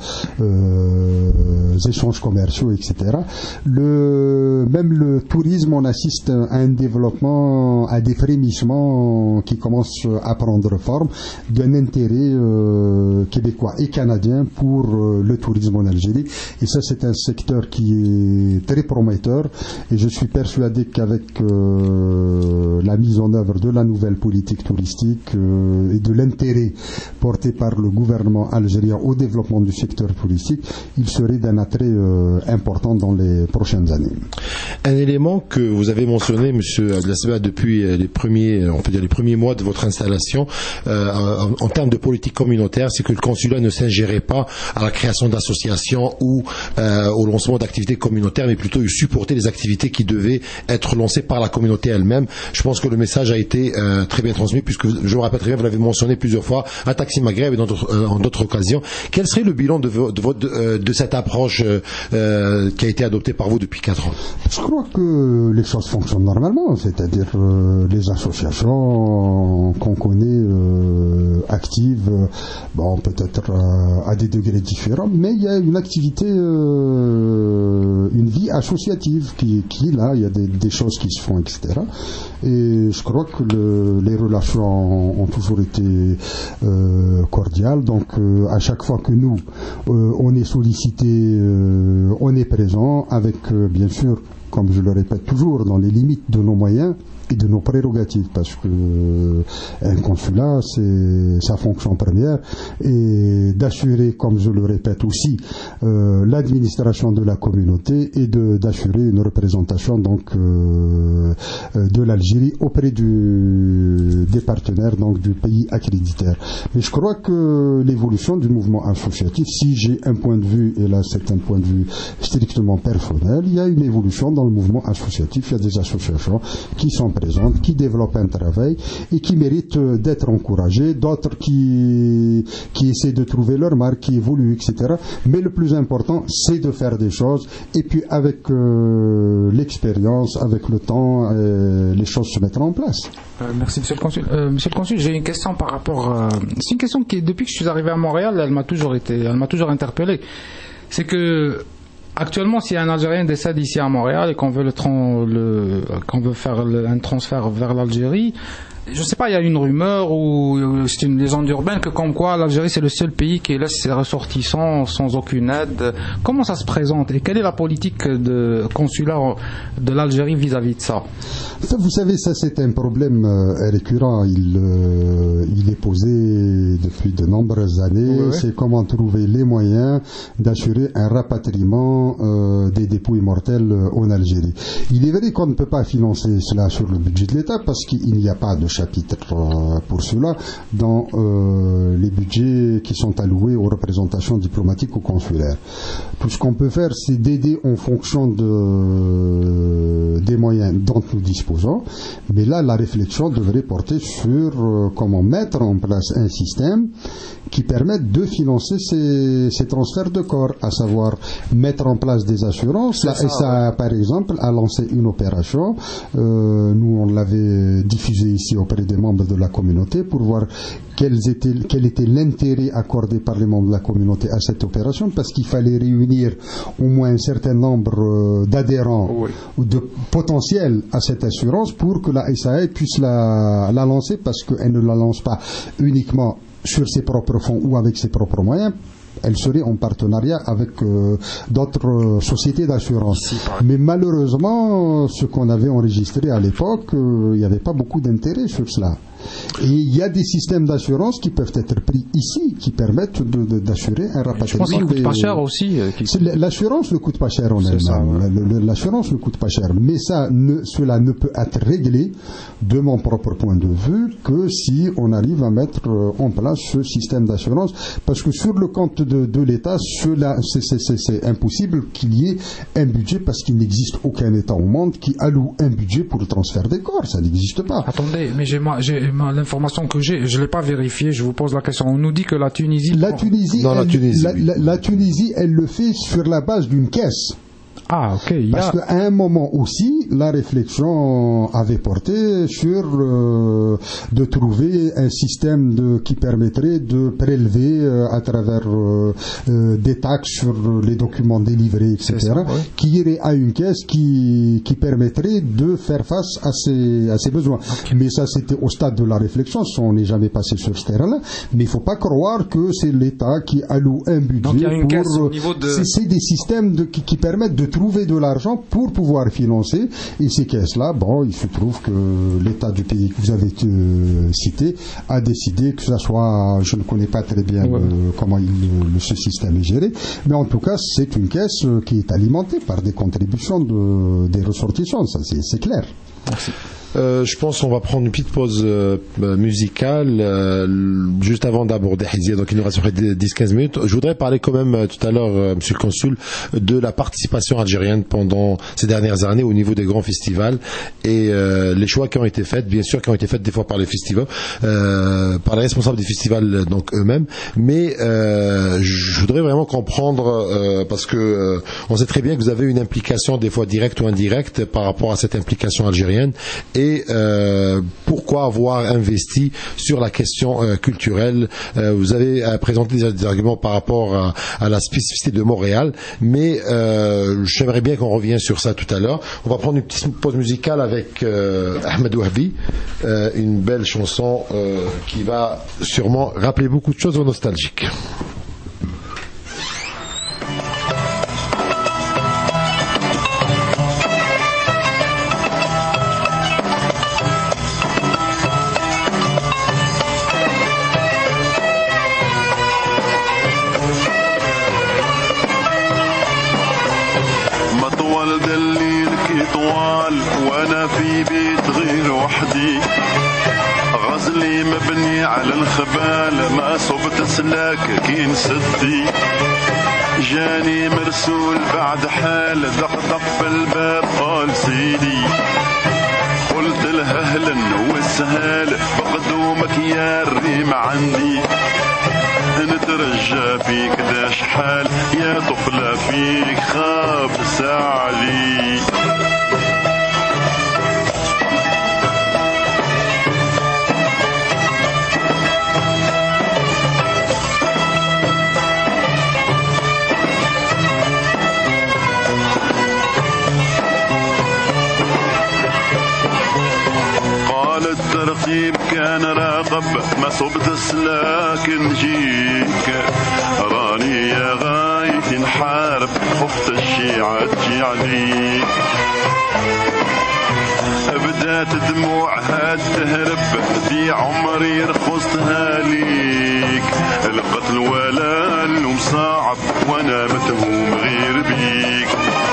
euh, échanges commerciaux, et cetera. Le, même le tourisme, on assiste à un développement, à des frémissements qui commencent à prendre forme d'un intérêt euh, québécois et canadien pour euh, le tourisme en Algérie. Et ça, c'est un secteur qui est très prometteur. Et je suis persuadé qu'avec euh, la mise en œuvre de la nouvelle politique touristique euh, et de l'intérêt porté par le gouvernement algérien au développement du secteur touristique, il serait d'un attrait euh, important dans les prochaines années. Un élément que vous avez mentionné, Monsieur Abdelasseba, depuis les premiers, on peut dire les premiers mois de votre installation, euh, en, en termes de politique communautaire, c'est que le consulat ne s'ingérait pas à la création d'associations ou euh, au lancement d'activités communautaires, mais plutôt il supportait les activités qui devaient être lancées par la communauté elle-même. Je pense que le message a été euh, très bien transmis, puisque je me rappelle très bien, vous l'avez mentionné plusieurs fois à Taxi Maghreb et dans d'autres, euh, en d'autres occasions. Quel serait le bilan de, de, de, de, de cette approche euh, qui a été adoptée par vous depuis quatre ans? Je crois que les choses fonctionnent normalement, c'est-à-dire euh, les associations qu'on connaît euh, actives, bon peut-être euh, à des degrés différents, mais il y a une activité, euh, une vie associative qui, qui est là, il y a des, des choses qui se font, et cetera. Et je crois que le, les relations ont toujours été euh, cordiales, donc euh, à chaque fois que nous euh, on est sollicité, euh, on est présent avec euh, bien sûr, comme je le répète toujours, dans les limites de nos moyens et de nos prérogatives, parce que euh, un consulat, c'est sa fonction première, et d'assurer, comme je le répète aussi, euh, l'administration de la communauté et de, d'assurer une représentation donc euh, de l'Algérie auprès du, des partenaires donc du pays accréditaire. Mais je crois que l'évolution du mouvement associatif, si j'ai un point de vue, et là c'est un point de vue strictement personnel, il y a une évolution dans le mouvement associatif, il y a des associations qui sont présentes, qui développent un travail et qui méritent d'être encouragées, d'autres qui, qui essaient de trouver leur marque, qui évoluent, et cetera. Mais le plus important, c'est de faire des choses, et puis avec euh, l'expérience, avec le temps, euh, les choses se mettront en place. Euh, merci Monsieur le Consul. Euh, Monsieur le Consul, j'ai une question par rapport. Euh, c'est une question qui, depuis que je suis arrivé à Montréal, elle m'a toujours été, elle m'a toujours interpellé. C'est que actuellement, si un Algérien décède ici à Montréal et qu'on veut le, le qu'on veut faire le, un transfert vers l'Algérie, je ne sais pas, il y a une rumeur ou c'est une légende urbaine que comme quoi l'Algérie c'est le seul pays qui laisse ses ressortissants sans aucune aide. Comment ça se présente et quelle est la politique de consulat de l'Algérie vis-à-vis de ça? Vous savez, ça c'est un problème euh, récurrent. Il, euh, il est posé depuis de nombreuses années. Oui, oui. C'est comment trouver les moyens d'assurer un rapatriement euh, des dépouilles mortelles en Algérie. Il est vrai qu'on ne peut pas financer cela sur le budget de l'État parce qu'il n'y a pas de chapitre euh, pour cela dans euh, les budgets qui sont alloués aux représentations diplomatiques ou consulaires. Tout ce qu'on peut faire, c'est d'aider en fonction de, euh, des moyens dont nous disposons. Mais là, la réflexion devrait porter sur euh, comment mettre en place un système qui permette de financer ces, ces transferts de corps, à savoir mettre en place des assurances. La S A, par exemple, a lancé une opération. Euh, nous, on l'avait diffusée ici au auprès des membres de la communauté pour voir quels étaient, quel était l'intérêt accordé par les membres de la communauté à cette opération, parce qu'il fallait réunir au moins un certain nombre d'adhérents oui. ou de potentiels à cette assurance pour que la S A E puisse la, la lancer, parce qu'elle ne la lance pas uniquement sur ses propres fonds ou avec ses propres moyens. Elle serait en partenariat avec euh, d'autres euh, sociétés d'assurance. Mais malheureusement, ce qu'on avait enregistré à l'époque, euh, il n'y avait pas beaucoup d'intérêt sur cela. Et il y a des systèmes d'assurance qui peuvent être pris ici, qui permettent de, de, d'assurer un rapatriement. Je pense qu'il ne coûte pas cher aussi. Euh, qui... L'assurance ne coûte pas cher en elle-même. Ouais. L'assurance ne coûte pas cher. Mais ça, ne, cela ne peut être réglé, de mon propre point de vue, que si on arrive à mettre en place ce système d'assurance. Parce que sur le compte de, de l'État, cela, c'est, c'est, c'est, c'est impossible qu'il y ait un budget, parce qu'il n'existe aucun État au monde qui alloue un budget pour le transfert des corps. Ça n'existe pas. Attendez, mais j'ai, j'ai l'information que j'ai, je ne l'ai pas vérifiée, je vous pose la question. On nous dit que la Tunisie... La Tunisie, non, elle, la, Tunisie la, oui. la, la Tunisie, elle le fait sur la base d'une caisse. Ah, ok. Parce a... qu'à un moment aussi, la réflexion avait porté sur euh, de trouver un système de, qui permettrait de prélever euh, à travers euh, euh, des taxes sur les documents délivrés, et cetera, ça, oui. qui irait à une caisse qui, qui permettrait de faire face à ces, à ces besoins. Okay. Mais ça, c'était au stade de la réflexion, on n'est jamais passé sur ce terrain-là. Mais il ne faut pas croire que c'est l'État qui alloue un budget. Donc, il y a une pour... caisse au niveau de... C'est, c'est des systèmes de, qui, qui permettent de trouver de l'argent pour pouvoir financer, et ces caisses-là, bon, il se trouve que l'État du pays que vous avez euh, cité a décidé que ça soit, je ne connais pas très bien ouais. euh, comment il, le, ce système est géré, mais en tout cas, c'est une caisse euh, qui est alimentée par des contributions de, des ressortissants, ça c'est, c'est clair. Merci. Euh, je pense qu'on va prendre une petite pause euh, musicale euh, juste avant d'aborder Hizia, donc il nous reste dix à quinze minutes. Je voudrais parler quand même euh, tout à l'heure, euh, Monsieur le Consul, de la participation algérienne pendant ces dernières années au niveau des grands festivals et euh, les choix qui ont été faits, bien sûr qui ont été faits des fois par les festivals, euh, par les responsables des festivals donc eux-mêmes, mais euh, je voudrais vraiment comprendre euh, parce que euh, on sait très bien que vous avez une implication des fois directe ou indirecte par rapport à cette implication algérienne. Et Et euh, pourquoi avoir investi sur la question euh, culturelle. Euh, vous avez euh, présenté des, des arguments par rapport à, à la spécificité de Montréal, mais euh, j'aimerais bien qu'on revienne sur ça tout à l'heure. On va prendre une petite pause musicale avec euh, Ahmed Wahbi, euh, une belle chanson euh, qui va sûrement rappeler beaucoup de choses nostalgiques. غزلي مبني على الخبال ما صبت سلاك كين سدي جاني مرسول بعد حال دق دق بالباب قال سيدي قلت له اهلا والسهال بقدومك يا الريم عندي نترجى فيك داش حال يا طفلة فيك خاب ساعلي الترقيب كان راقب ما صبت سلاك نجيك راني يا غايتي نحارب خفت الشيعة تجي عليك بدات دموعها تهرب في عمري رخصتها ليك القتل ولا اللوم صعب وانا متهوم غير بيك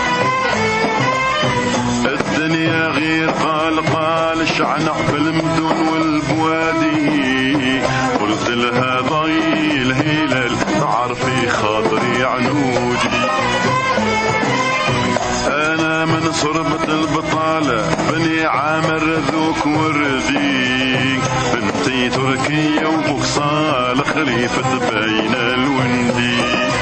الدنيا غير قال قال شعنع في المدن والبوادي قلت لها ضي الهلال تعرفي خاطري عنودي انا من صربة البطالة بني عامر ذوك وردي بنتي تركية وبوكسال خليفة بين الوندي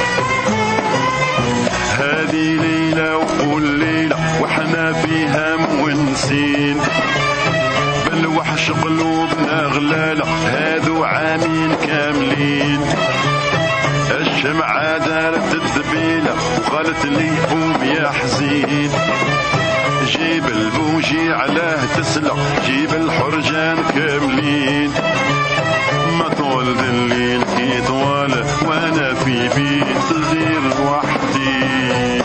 هذه ليلة وكل ليلة واحنا فيها مونسين وحش قلوبنا غلالة هادو عامين كاملين. الشمعة دارت الدبيلة وقالت لي قوم يا حزين، جيب البوجي علاه تسلق، جيب الحرجان كاملين. ما طول الليل كي طوال وانا في بيت غير وحدي.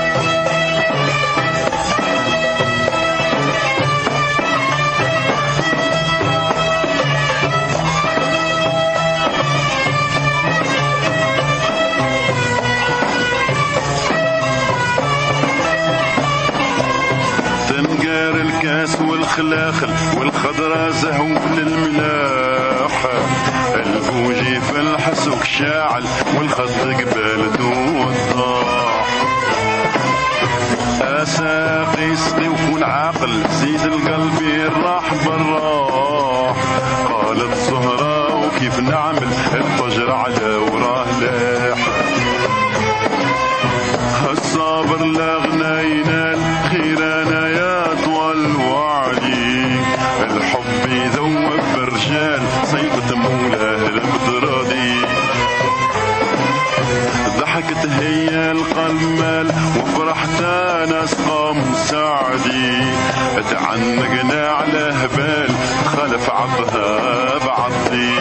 تنقار الكاس والخلاخل والخضرة زهو للملاح، البوجي في الحسوك شاعل والخد قبال دون ضاح. أساقي يسقي وكون عاقل زيد القلب الراح بالراح. قالت زهرة وكيف نعمل الفجر على وراه لاح. الصابر لا غنى ينال خيرانا يا طول وعلي. الحب يذوب بالرجال صيبة مولاه البدرادي. ضحكت هي القلب مال وفرحت انا سقام سعدي. اتعنقنا على هبال خلف عضها بعضي.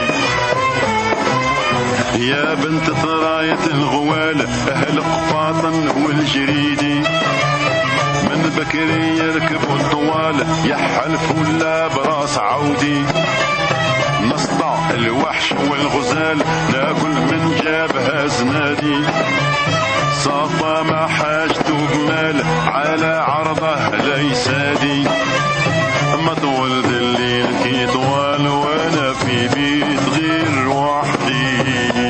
يا بنت ثراية الغوالة أهل قفاطن والجريدي، من بكري يركبوا الطوالة يحلف ولا براس عودي. نصطع الوحش والغزال ناكل من جابها زنادي. صافى ما حاجته بمال على عرضه ليسادي. ما طول الليل كي طوال وانا في بيت غير وحدي.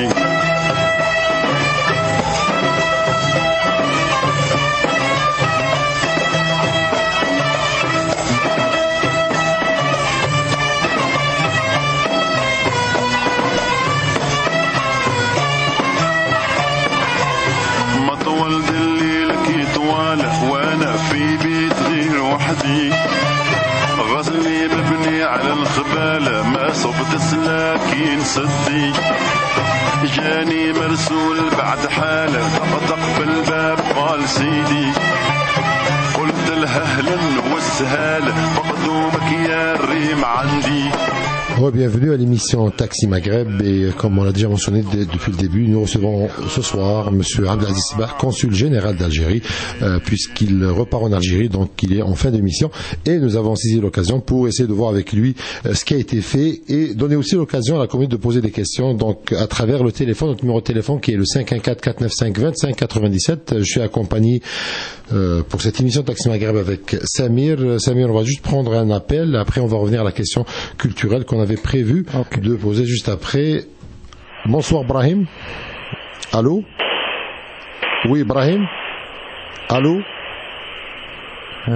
ما طول الليل كي طوال وانا في بيت غير وحدي. غزلي مبني على الخبالة ما صبت سلاكين صدي. جاني مرسول بعد حالة طقطق بالباب قال سيدي. قلت لها اهلا والسهالة مقدومك يا الريم عندي. Bienvenue à l'émission Taxi Maghreb et comme on l'a déjà mentionné d- depuis le début, nous recevons ce soir Monsieur Abdelaziz Sibah, consul général d'Algérie, euh, puisqu'il repart en Algérie, donc il est en fin de mission et nous avons saisi l'occasion pour essayer de voir avec lui euh, ce qui a été fait et donner aussi l'occasion à la communauté de poser des questions donc à travers le téléphone, notre numéro de téléphone qui est le cinq un quatre quatre neuf cinq deux cinq quatre-vingt-dix-sept. Je suis accompagné euh, pour cette émission Taxi Maghreb avec Samir. Samir, on va juste prendre un appel, après on va revenir à la question culturelle qu'on avait prévu okay. de poser juste après. Bonsoir Brahim. Allô? Oui Brahim. Allô? Euh,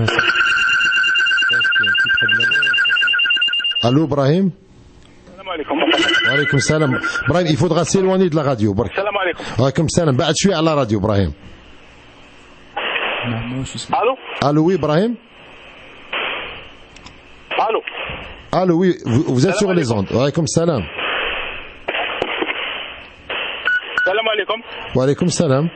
Allô Brahim? Wa alaykoum salam. Brahim, il faudra s'éloigner de la radio. Salam alaykoum. Wa alaykoum salam. Ba'ad shwi à la radio Brahim. Allô? Allô oui Brahim? Allô? Allô oui, vous, vous êtes salam sur les ondes. Wa alaykoum salam. Salam alaykoum. Wa alaykoum salam.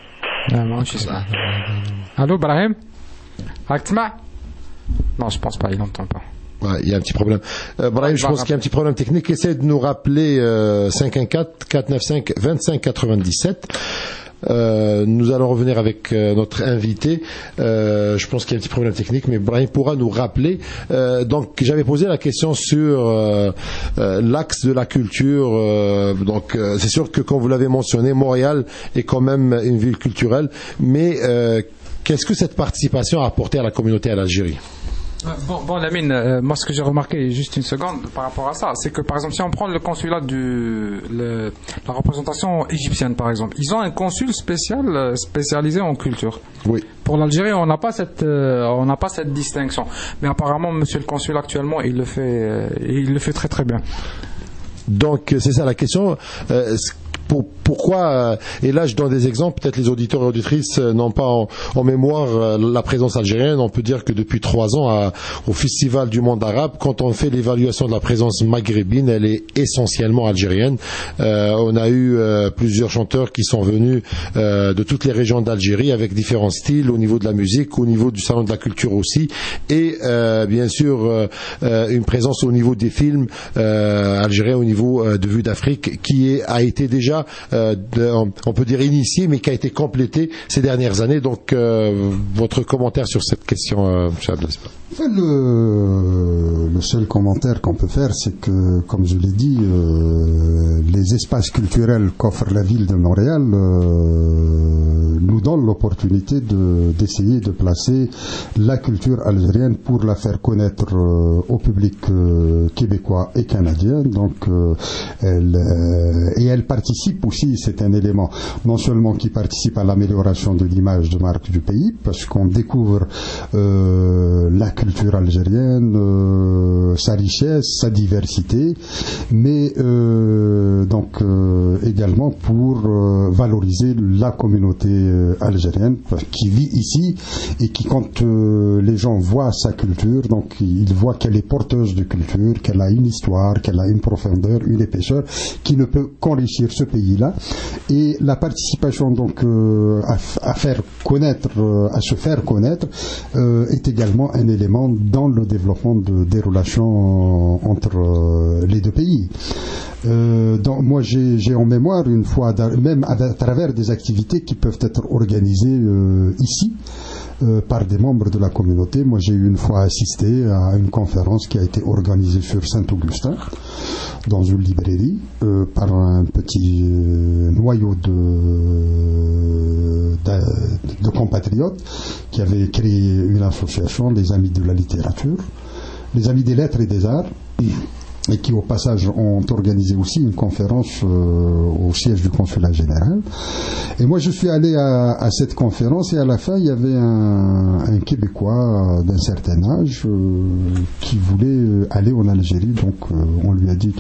Allô Brahim? Aktma? Non, je pense pas, il n'entend pas. Ouais, il y a un petit problème. Euh, Brahim, je pense qu'il y a un petit problème technique. Essayez de nous rappeler euh, cinq un quatre quatre neuf cinq deux cinq quatre-vingt-dix-sept. Euh, nous allons revenir avec euh, notre invité. Euh, je pense qu'il y a un petit problème technique, mais Brahim pourra nous rappeler. Euh, donc, j'avais posé la question sur euh, euh, l'axe de la culture. Euh, donc, euh, c'est sûr que, comme vous l'avez mentionné, Montréal est quand même une ville culturelle. Mais euh, qu'est-ce que cette participation a apporté à la communauté à l'Algérie? Bon, bon Lamine, euh, moi ce que j'ai remarqué, juste une seconde par rapport à ça, c'est que par exemple si on prend le consulat du le, la représentation égyptienne par exemple, ils ont un consul spécial spécialisé en culture. Oui. Pour l'Algérie, on n'a pas cette euh, on n'a pas cette distinction, mais apparemment monsieur le consul actuellement il le fait euh, il le fait très très bien. Donc c'est ça la question. Euh, pour pourquoi, euh, et là je donne des exemples, peut-être les auditeurs et auditrices euh, n'ont pas en, en mémoire euh, la présence algérienne. On peut dire que depuis trois ans à, au Festival du monde arabe, quand on fait l'évaluation de la présence maghrébine, elle est essentiellement algérienne. Euh, on a eu euh, plusieurs chanteurs qui sont venus euh, de toutes les régions d'Algérie avec différents styles au niveau de la musique, au niveau du salon de la culture aussi, et euh, bien sûr euh, euh, une présence au niveau des films euh, algériens au niveau euh, de Vue d'Afrique qui est, a été déjà euh, de, on peut dire initié mais qui a été complété ces dernières années. Donc euh, votre commentaire sur cette question, euh, M. Abdelaziz. Le, le seul commentaire qu'on peut faire, c'est que, comme je l'ai dit, euh, les espaces culturels qu'offre la ville de Montréal euh, nous donnent l'opportunité de, d'essayer de placer la culture algérienne pour la faire connaître euh, au public euh, québécois et canadien. Donc, euh, elle, euh, et elle participe aussi, c'est un élément, non seulement qui participe à l'amélioration de l'image de marque du pays, parce qu'on découvre euh, la culture algérienne, euh, sa richesse, sa diversité, mais euh, donc euh, également pour euh, valoriser la communauté euh, algérienne qui vit ici et qui, quand euh, les gens voient sa culture, donc ils voient qu'elle est porteuse de culture, qu'elle a une histoire, qu'elle a une profondeur, une épaisseur, qui ne peut qu'enrichir ce pays-là. Et la participation donc euh, à, à faire connaître, euh, à se faire connaître, euh, est également un élément dans le développement de, des relations entre euh, les deux pays. Euh, donc, moi, j'ai, j'ai en mémoire une fois, même à, à travers des activités qui peuvent être organisées euh, ici, euh, par des membres de la communauté. Moi, j'ai une fois assisté à une conférence qui a été organisée sur Saint-Augustin, dans une librairie, euh, par un petit euh, noyau de, de, de compatriotes qui avaient créé une association, les Amis de la littérature, les Amis des lettres et des arts, et qui au passage ont organisé aussi une conférence euh, au siège du consulat général. Et moi je suis allé à, à cette conférence, et à la fin il y avait un, un Québécois d'un certain âge euh, qui voulait aller en Algérie. Donc euh, on lui a dit,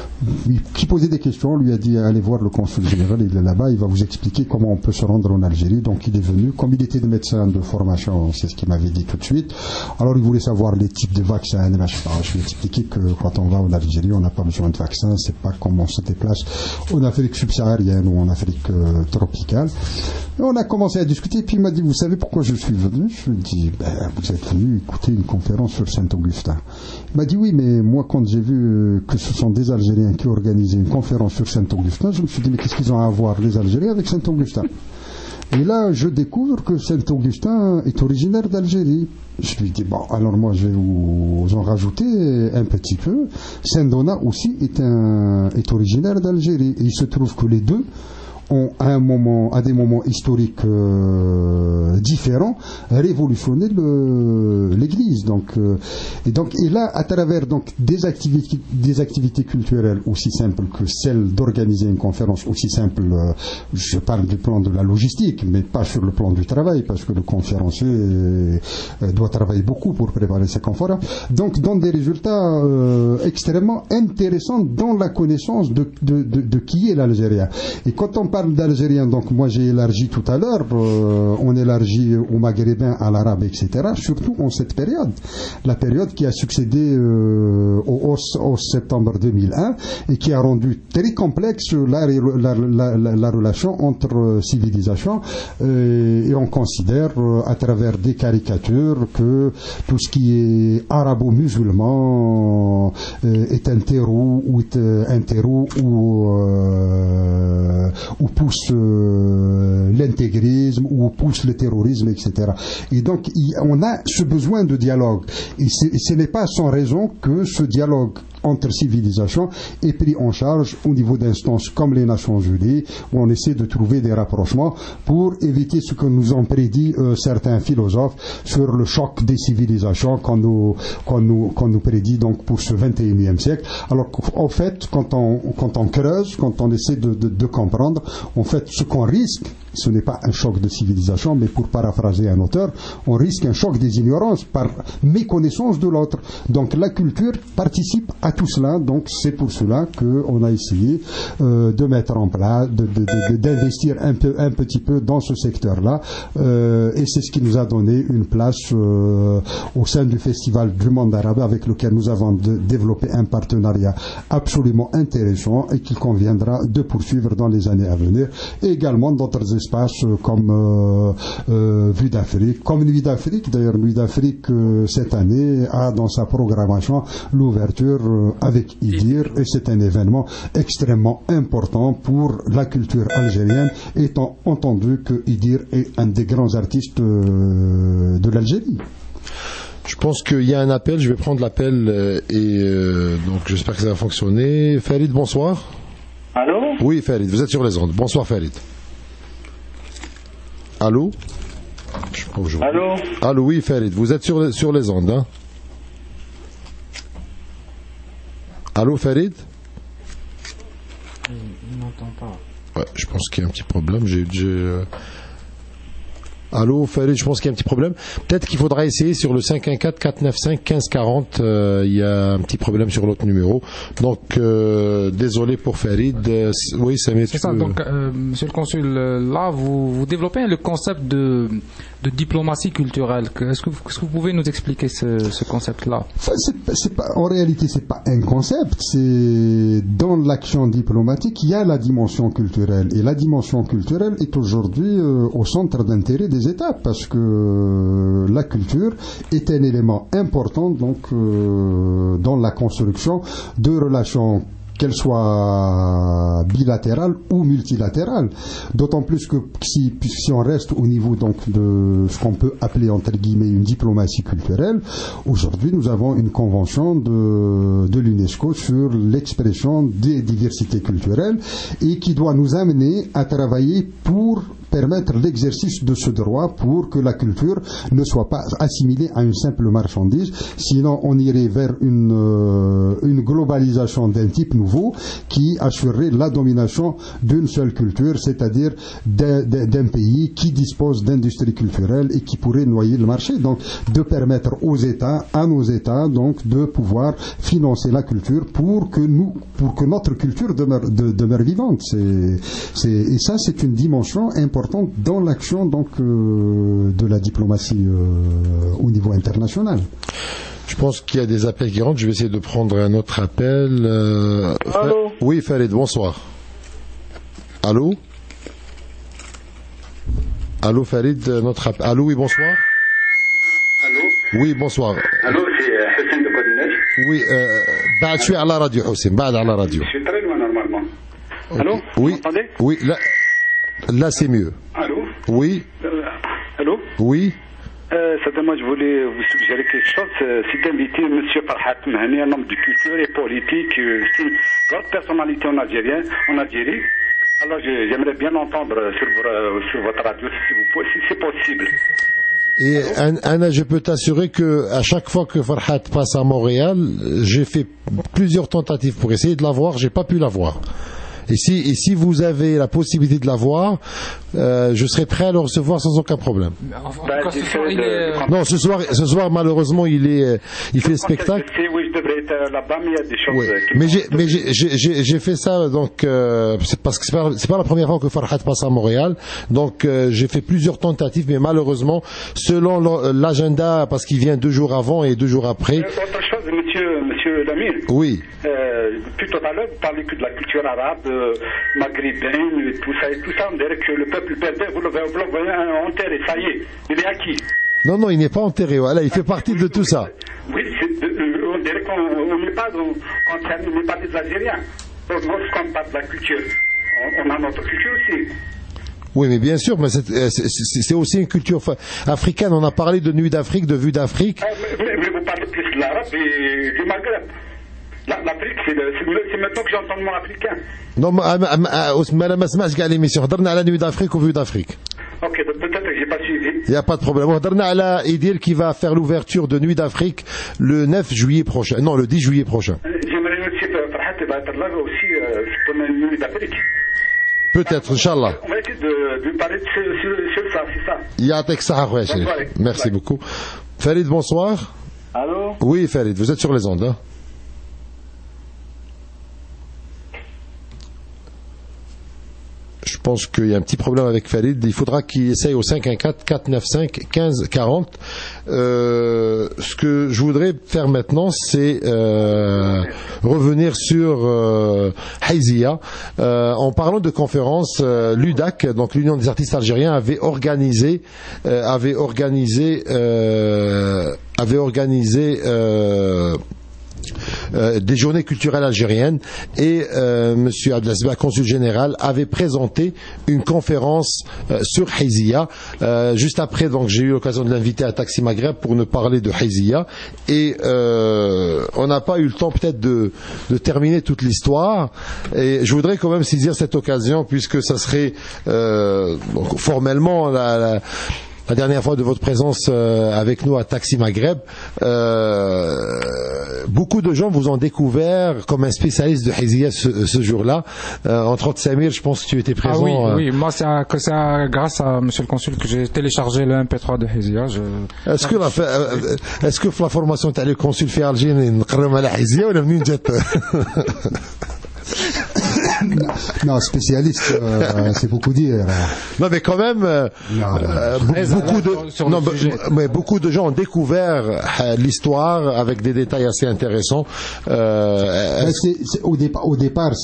qui posait des questions, on lui a dit allez voir le consul général, il est là-bas, il va vous expliquer comment on peut se rendre en Algérie. Donc il est venu, comme il était de médecin de formation, c'est ce qu'il m'avait dit tout de suite. Alors il voulait savoir les types de vaccins, et machin. Je lui ai expliqué que quand on va en Algérie, on n'a pas besoin de vaccins, c'est pas comme on se déplace en Afrique subsaharienne ou en Afrique euh, tropicale. Et on a commencé à discuter, puis il m'a dit, vous savez pourquoi je suis venu? Je lui ai dit, ben, vous êtes venu écouter une conférence sur Saint-Augustin. Il m'a dit, oui, mais moi quand j'ai vu que ce sont des Algériens qui organisaient une conférence sur Saint-Augustin, je me suis dit, mais qu'est-ce qu'ils ont à voir les Algériens avec Saint-Augustin? Et là, je découvre que Saint-Augustin est originaire d'Algérie. Je lui dis, bon, alors moi je vais vous en rajouter un petit peu. Saint-Donat aussi est, un, est originaire d'Algérie. Et il se trouve que les deux ont, à, un moment, à des moments historiques euh, différents, révolutionné le, l'Église. Donc, euh, et, donc, et là, à travers donc, des, activités, des activités culturelles aussi simples que celle d'organiser une conférence aussi simple, euh, je parle du plan de la logistique, mais pas sur le plan du travail, parce que le conférencier euh, doit travailler beaucoup pour préparer sa conférence. Donc, donne des résultats euh, extrêmement intéressants dans la connaissance de, de, de, de qui est l'Algérien. Et quand on parle d'Algérien, donc moi j'ai élargi tout à l'heure, euh, on élargit aux Maghrébins, à l'arabe, et cetera, surtout en cette période, la période qui a succédé euh, au onze septembre deux mille un et qui a rendu très complexe la, la, la, la, la relation entre euh, civilisations, euh, et on considère euh, à travers des caricatures que tout ce qui est arabo-musulman euh, est un terreau ou est euh, un terreau ou euh, où pousse euh, l'intégrisme, où pousse le terrorisme, et cetera. Et donc, il, on a ce besoin de dialogue. Et ce n'est pas sans raison que ce dialogue entre civilisations est pris en charge au niveau d'instances comme les Nations Unies, où on essaie de trouver des rapprochements pour éviter ce que nous ont prédit euh, certains philosophes sur le choc des civilisations qu'on nous, qu'on nous, qu'on nous prédit donc pour ce vingt et unième siècle. Alors qu'en fait, quand on, quand on creuse, quand on essaie de, de, de comprendre, en fait, ce qu'on risque, ce n'est pas un choc de civilisation, mais pour paraphraser un auteur, on risque un choc des ignorances par méconnaissance de l'autre. Donc la culture participe à à tout cela, donc c'est pour cela qu'on a essayé euh, de mettre en place, de, de, de, d'investir un, peu, un petit peu dans ce secteur-là, euh, et c'est ce qui nous a donné une place euh, au sein du Festival du monde arabe, avec lequel nous avons de, développé un partenariat absolument intéressant et qu'il conviendra de poursuivre dans les années à venir, et également d'autres espaces euh, comme euh, euh, Vue d'Afrique, comme Nuit d'Afrique. D'ailleurs, Nuit d'Afrique euh, cette année a dans sa programmation l'ouverture euh, avec Idir, et c'est un événement extrêmement important pour la culture algérienne, étant entendu que Idir est un des grands artistes euh, de l'Algérie. Je pense qu'il y a un appel, je vais prendre l'appel euh, et euh, donc j'espère que ça va fonctionner. Farid, bonsoir. Allô? Oui, Farid, vous êtes sur les ondes. Bonsoir, Farid. Allô? Je sais pas où je... Allô? Allô, oui, Farid, vous êtes sur les, sur les ondes. Hein? Allô, Farid? Il n'entend pas. Ouais, je pense qu'il y a un petit problème. J'ai, j'ai, euh... Allô, Farid, je pense qu'il y a un petit problème. Peut-être qu'il faudra essayer sur le cinq un quatre, quatre neuf cinq, un cinq quatre zéro. Euh, il y a un petit problème sur l'autre numéro. Donc, euh, désolé pour Farid. Euh, oui, ça m'est... C'est ça. Donc, euh, Monsieur le Consul, là, vous, vous développez le concept de, de diplomatie culturelle. Est-ce que, est-ce que vous pouvez nous expliquer ce, ce concept-là? Enfin, c'est, c'est pas, en réalité, c'est pas un concept. C'est dans l'action diplomatique, il y a la dimension culturelle, et la dimension culturelle est aujourd'hui euh, au centre d'intérêt des États, parce que euh, la culture est un élément important donc euh, dans la construction de relations, qu'elles soient bilatérales ou multilatérales. D'autant plus que si, si on reste au niveau donc de ce qu'on peut appeler entre guillemets une diplomatie culturelle, aujourd'hui nous avons une convention de, de l'UNESCO sur l'expression des diversités culturelles, et qui doit nous amener à travailler pour permettre l'exercice de ce droit, pour que la culture ne soit pas assimilée à une simple marchandise. Sinon on irait vers une, euh, une globalisation d'un type nouveau qui assurerait la domination d'une seule culture, c'est-à-dire d'un, d'un pays qui dispose d'industries culturelles et qui pourrait noyer le marché. Donc de permettre aux États, à nos États, donc de pouvoir financer la culture pour que nous, pour que notre culture demeure, de, demeure vivante. C'est, c'est, et ça, c'est une dimension importante dans l'action donc euh, de la diplomatie euh, au niveau international. Je pense qu'il y a des appels qui rentrent. Je vais essayer de prendre un autre appel. Euh... Allô? Oui, Farid, bonsoir. Allô? Allô, Farid, notre appel. Allô, oui, bonsoir. Allô? Oui, bonsoir. Allô, c'est Hussein de Codinès. Oui, euh, bah, je suis à la radio, Hussein, bah, à la radio. Je suis très loin normalement. Okay. Allô? Oui, vous m'entendez? oui, là, là c'est mieux. Allô? Oui. Euh, allô? Oui. Euh, certainement, je voulais vous suggérer quelque chose, c'est d'inviter M. Farhat Mahani, un homme de culture et politique, c'est une grande personnalité en Algérie. En Algérie. Alors, j'aimerais bien entendre sur, sur votre radio, si, vous, si c'est possible. Et Anna, je peux t'assurer que à chaque fois que Farhat passe à Montréal, j'ai fait plusieurs tentatives pour essayer de la voir, j'ai pas pu la voir. Et si, et si vous avez la possibilité de la voir, euh, je serai prêt à le recevoir sans aucun problème. Ben, ce soir, il est... Non, ce soir, ce soir, malheureusement, il est, il fait le spectacle. Je sais, oui, je devrais être là-bas, mais il y a des choses. Oui. Qui mais j'ai, mais j'ai, j'ai, j'ai fait ça, donc, euh, c'est parce que c'est pas, c'est pas la première fois que Farhat passe à Montréal. Donc, euh, j'ai fait plusieurs tentatives, mais malheureusement, selon l'agenda, parce qu'il vient deux jours avant et deux jours après. Euh, autre chose, monsieur, monsieur Lamir. Oui. Euh, plus tout à l'heure, vous parlez que de la culture arabe, euh, maghrébine, et tout ça, et tout ça. On dirait que le peuple berbère, vous le voyez enterré, ça y est, il est acquis. Non, non, il n'est pas enterré. Voilà, il fait partie de tout ça. Oui, c'est, euh, on dirait qu'on n'est pas, on n'est pas des Algériens. Lorsqu'on parle de la culture, on, on a notre culture aussi. Oui, mais bien sûr, mais c'est, c'est, c'est aussi une culture africaine. On a parlé de Nuit d'Afrique, de Vue d'Afrique. Ah, mais, mais vous parlez plus de l'arabe et du Maghreb. L'Afrique, c'est, c'est maintenant que j'entends le mot africain. Non, mais ما سمعتش كاع l'émission. هضرنا على Nuit d'Afrique ou Vue d'Afrique. Ok, peut-être que j'ai pas suivi. Il n'y a pas de problème. هضرنا على Idir qui va faire l'ouverture de Nuit d'Afrique le neuf juillet prochain. Non, le dix juillet prochain. J'aimerais aussi que Farhat va être là aussi pour une Nuit d'Afrique. Peut-être, Inch'Allah. On va essayer de, de parler sur, sur, sur ça, c'est ça. Yatek Sahar, Chérif. Merci beaucoup. Farid, bonsoir. Allô? Oui, Farid, vous êtes sur les ondes. Hein? pense qu'il y a un petit problème avec Farid. Il faudra qu'il essaye au cinq un quatre, quatre neuf cinq, quinze quarante. Euh, ce que je voudrais faire maintenant, c'est euh, revenir sur euh, Haizia. Euh, en parlant de conférence, euh, l'U D A C, donc l'Union des artistes algériens, avait organisé, euh, avait organisé, euh, avait organisé. Euh, Euh, des journées culturelles algériennes et euh, Monsieur Abdelaziz, consul général, avait présenté une conférence euh, sur Haizia. Euh, juste après, donc, j'ai eu l'occasion de l'inviter à Taxi Maghreb pour nous parler de Haizia et euh, on n'a pas eu le temps peut-être de, de terminer toute l'histoire. Et je voudrais quand même saisir cette occasion puisque ça serait euh, donc, formellement la, la la dernière fois de votre présence euh, avec nous à Taxi Maghreb, euh, beaucoup de gens vous ont découvert comme un spécialiste de Haizia ce, ce jour-là. Euh, entre autres, Samir, je pense que tu étais présent. Ah oui, euh... oui. Moi, c'est, à, c'est à, grâce à Monsieur le Consul que j'ai téléchargé le M P trois de Haizia. Je... Est-ce que la, euh, est-ce que la formation t'as le consul fait Alger نقرم على Haizia ou منين جات؟ Non, spécialiste, euh, c'est beaucoup dire. Non, mais quand même, euh, non, euh, beaucoup de, non, mais beaucoup de gens ont découvert euh, l'histoire avec des détails assez intéressants. Euh, c'est, c'est, au, départ, au départ,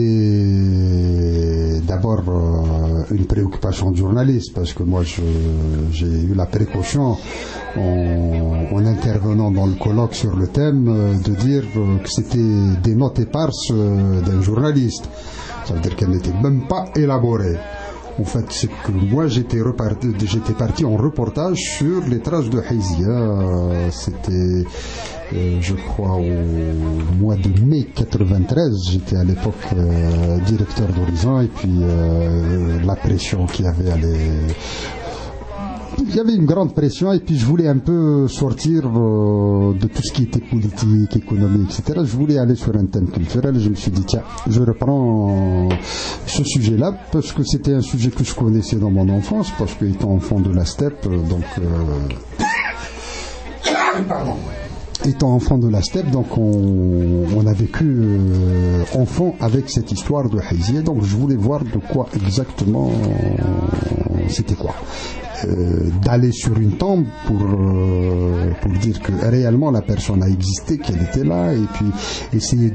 c'était d'abord euh, une préoccupation de journaliste, parce que moi, je, j'ai eu la précaution, en, en intervenant dans le colloque sur le thème, euh, de dire euh, que c'était des notes éparses euh, d'un journaliste. Ça veut dire qu'elle n'était même pas élaborée. En fait, c'est que moi, j'étais, reparti, j'étais parti en reportage sur les traces de Haizia. C'était, euh, je crois, au mois de mai quatre-vingt-treize. J'étais à l'époque euh, directeur d'Horizon, et puis euh, la pression qu'il y avait à les... Il y avait une grande pression, et puis je voulais un peu sortir euh, de tout ce qui était politique, économie, et cetera. Je voulais aller sur un thème culturel. Je me suis dit, tiens, je reprends euh, ce sujet-là, parce que c'était un sujet que je connaissais dans mon enfance, parce que étant enfant de la steppe, euh, donc... Euh... Pardon. Étant enfant de la steppe, donc on, on a vécu euh, enfant avec cette histoire de Haizia, donc je voulais voir de quoi exactement euh, c'était quoi. Euh, d'aller sur une tombe pour, euh, pour dire que réellement la personne a existé, qu'elle était là, et puis essayer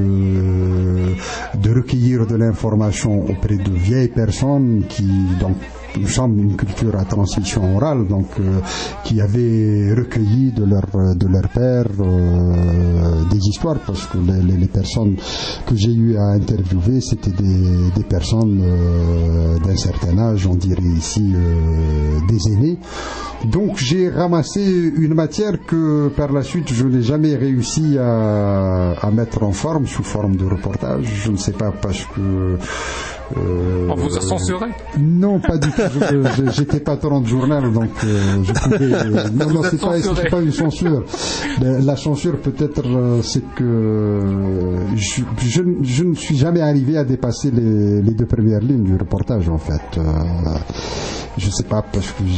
de, de recueillir de l'information auprès de vieilles personnes qui, donc, nous sommes une culture à transmission orale, donc euh, qui avaient recueilli de leur de leur père euh, des histoires, parce que les, les, les personnes que j'ai eu à interviewer, c'était des, des personnes euh, d'un certain âge, on dirait ici euh, des aînés. Donc j'ai ramassé une matière que par la suite je n'ai jamais réussi à, à mettre en forme sous forme de reportage. Je ne sais pas, parce que Euh, on vous a censuré? Non, pas du tout. Je, je, j'étais patron de journal, donc euh, je pouvais. Euh, non, non, c'est pas, c'est pas une censure. La, la censure, peut-être, euh, c'est que je, je, je ne suis jamais arrivé à dépasser les, les deux premières lignes du reportage, en fait. Euh, je sais pas, parce que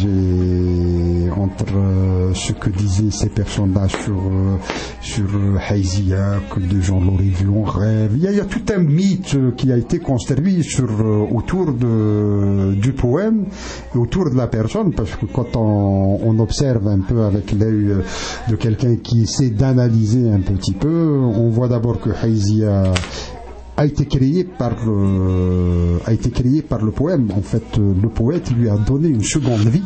j'ai entre euh, ce que disaient ces personnes-là sur euh, sur euh, Haizia, que des gens l'auraient vu en rêve. Il y a, il y a tout un mythe euh, qui a été construit sur euh, autour de du poème et autour de la personne, parce que quand on, on observe un peu avec l'œil de quelqu'un qui essaie d'analyser un petit peu, on voit d'abord que Haizia a été créé par euh, a été créé par le poème. En fait, euh, le poète lui a donné une seconde vie.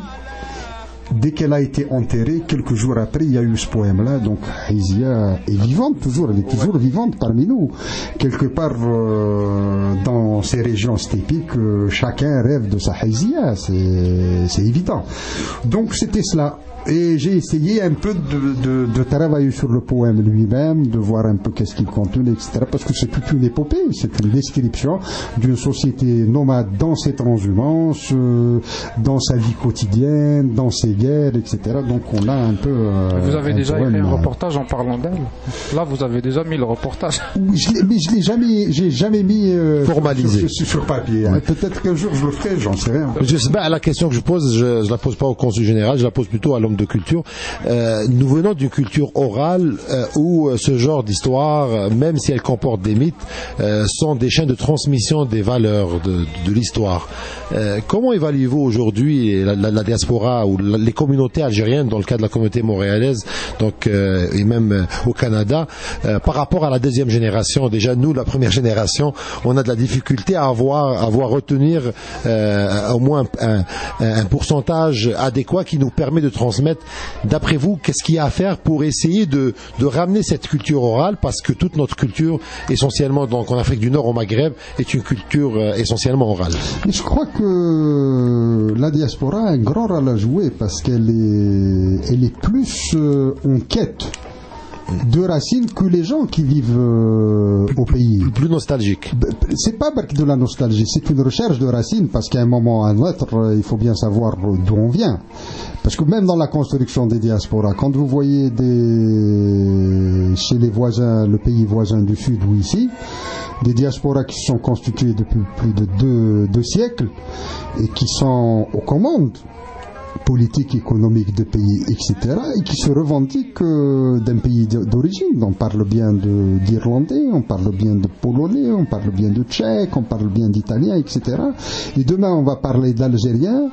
Dès qu'elle a été enterrée, quelques jours après, il y a eu ce poème-là. Donc, Haizia est vivante toujours, elle est toujours vivante parmi nous. Quelque part euh, dans ces régions stépiques, euh, chacun rêve de sa Haizia, c'est, c'est évident. Donc, c'était cela. Et j'ai essayé un peu de, de, de travailler sur le poème lui-même, de voir un peu qu'est-ce qu'il contenait, et cetera. Parce que c'est toute une épopée, c'est une description d'une société nomade dans ses transhumances, euh, dans sa vie quotidienne, dans ses guerres, et cetera. Donc on a un peu... Euh, vous avez un déjà poème, écrit un euh, reportage en parlant d'elle. Là, vous avez déjà mis le reportage. Oui, je l'ai, mais je l'ai jamais, j'ai jamais mis euh, formalisé sur, sur, sur papier. Ouais. Peut-être qu'un jour je le ferai, j'en sais rien. Je sais pas, la question que je pose, je, je la pose pas au consul général, je la pose plutôt à l'homme forme de culture. Euh, nous venons d'une culture orale euh, où euh, ce genre d'histoire, euh, même si elle comporte des mythes, euh, sont des chaînes de transmission des valeurs de, de l'histoire. Euh, comment évaluez-vous aujourd'hui la, la, la diaspora ou la, les communautés algériennes, dans le cas de la communauté montréalaise, donc euh, et même euh, au Canada, euh, par rapport à la deuxième génération? Déjà, nous, la première génération, on a de la difficulté à avoir, à avoir retenir euh, au moins un, un, un pourcentage adéquat qui nous permet de transmettre. D'après vous, qu'est-ce qu'il y a à faire pour essayer de, de ramener cette culture orale, parce que toute notre culture, essentiellement donc en Afrique du Nord, au Maghreb, est une culture euh, essentiellement orale. Mais je crois que la diaspora a un grand rôle à jouer parce qu'elle est, elle est plus euh, en quête de racines que les gens qui vivent euh, au pays. Plus nostalgique. C'est pas de la nostalgie, c'est une recherche de racines parce qu'à un moment ou à un autre, il faut bien savoir d'où on vient. Parce que même dans la construction des diasporas, quand vous voyez des, chez les voisins, le pays voisin du Sud ou ici, des diasporas qui se sont constituées depuis plus de deux, deux siècles et qui sont aux commandes politique, économique de pays, et cetera, et qui se revendiquent euh, d'un pays d'origine. On parle bien d'Irlandais, on parle bien de Polonais, on parle bien de Tchèques, on parle bien d'Italiens, et cetera. Et demain, on va parler d'Algériens.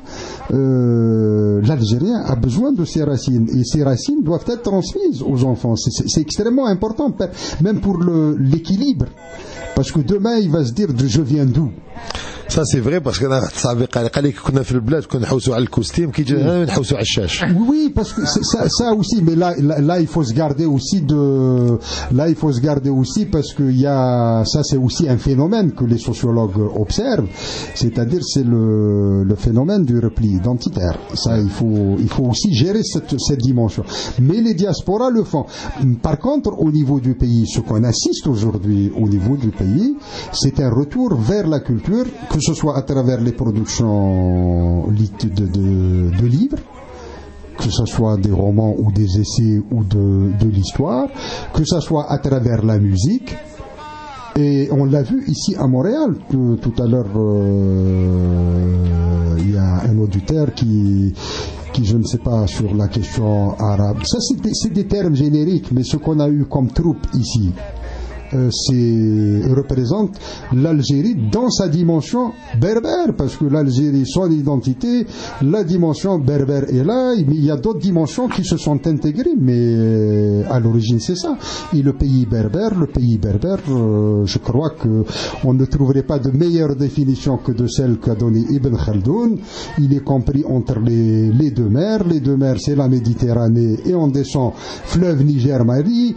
Euh, L'Algérien a besoin de ses racines, et ces racines doivent être transmises aux enfants. C'est extrêmement important, même pour l'équilibre. Parce que demain, il va se dire, je viens d'où? Ça c'est vrai parce que صاحبي قال لك كنا في البلاد كنا نحوسوا على الكوستيم كي جينا نحوسوا على الشاش. Oui, parce que ça, ça aussi, mais là, là, là, il faut se garder aussi de, là, il faut se garder aussi parce que il y a, ça c'est aussi un phénomène que les sociologues observent, c'est-à-dire c'est le, le phénomène du repli identitaire. Ça, il faut, il faut aussi gérer cette, cette dimension. Mais les diasporas le font. Par contre, au niveau du pays, ce qu'on assiste aujourd'hui au niveau du pays, c'est un retour vers la culture, que ce soit à travers les productions de, de, de livres, que ce soit des romans ou des essais ou de, de l'histoire, que ce soit à travers la musique. Et on l'a vu ici à Montréal, tout, tout à l'heure, euh, il y a un auditeur qui, qui, je ne sais pas, sur la question arabe. Ça, c'est des, c'est des termes génériques, mais ce qu'on a eu comme troupe ici, Euh, représente l'Algérie dans sa dimension berbère, parce que l'Algérie, son identité, la dimension berbère est là, mais il y a d'autres dimensions qui se sont intégrées, mais euh, à l'origine c'est ça. Et le pays berbère, le pays berbère, euh, je crois que on ne trouverait pas de meilleure définition que de celle qu'a donnée Ibn Khaldoun. Il est compris entre les, les deux mers. Les deux mers, c'est la Méditerranée, et on descend fleuve Niger-Mali,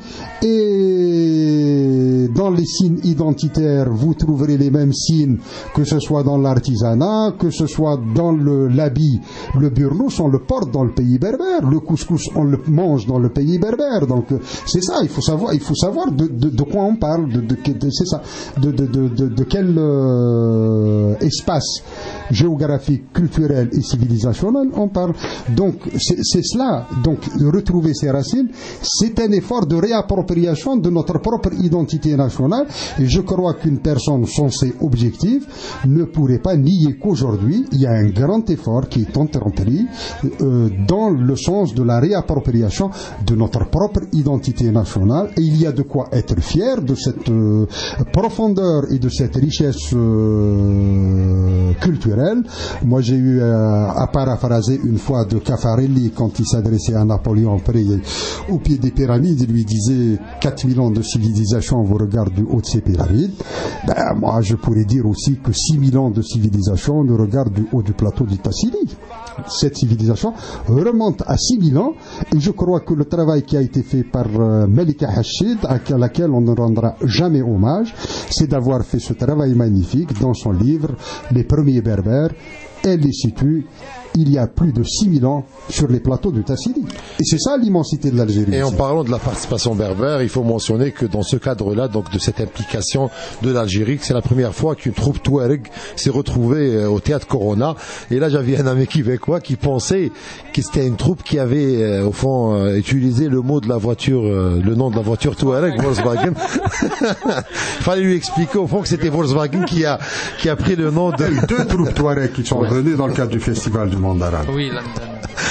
et dans les signes identitaires, vous trouverez les mêmes signes, que ce soit dans l'artisanat, que ce soit dans l'habit. Le, le burnous, on le porte dans le pays berbère. Le couscous, on le mange dans le pays berbère. Donc, c'est ça, il faut savoir, il faut savoir de, de, de quoi on parle, de, de, de c'est ça, de, de, de, de, de quel euh, espace géographique, culturel et civilisationnel on parle. Donc, c'est cela. Donc, retrouver ses racines, c'est un effort de réappropriation de notre propre identité nationale, et je crois qu'une personne censée objective ne pourrait pas nier qu'aujourd'hui il y a un grand effort qui est entrepris euh, dans le sens de la réappropriation de notre propre identité nationale, et il y a de quoi être fier de cette euh, profondeur et de cette richesse euh, culturelle. Moi j'ai eu euh, à paraphraser une fois de Caffarelli quand il s'adressait à Napoléon près au pied des pyramides, il lui disait quatre mille ans de civilisation vous regarde du haut de ces pyramides. Ben, moi je pourrais dire aussi que six mille ans de civilisation nous regarde du haut du plateau du Tassili. Cette civilisation remonte à six mille ans, et je crois que le travail qui a été fait par euh, Malika Hachid, à laquelle on ne rendra jamais hommage, c'est d'avoir fait ce travail magnifique dans son livre Les premiers berbères. Elle les situe il y a plus de six mille ans sur les plateaux du Tassili. Et c'est ça l'immensité de l'Algérie. Et en parlant de la participation berbère, il faut mentionner que dans ce cadre-là, donc de cette implication de l'Algérie, c'est la première fois qu'une troupe touareg s'est retrouvée au théâtre Corona. Et là, j'avais un ami québécois qui pensait que c'était une troupe qui avait, euh, au fond, euh, utilisé le mot de la voiture, euh, le nom de la voiture touareg, Volkswagen. Il fallait lui expliquer, au fond, que c'était Volkswagen qui a, qui a pris le nom de... Deux troupes touareg qui sont venues dans le cadre du festival du monde arabe. Oui, là,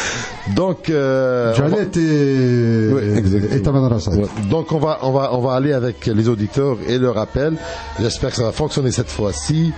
Donc, euh, Jallet et, oui, exactement. et Tamanrasa. Ouais. Donc on va on va on va aller avec les auditeurs et le rappel. J'espère que ça va fonctionner cette fois-ci.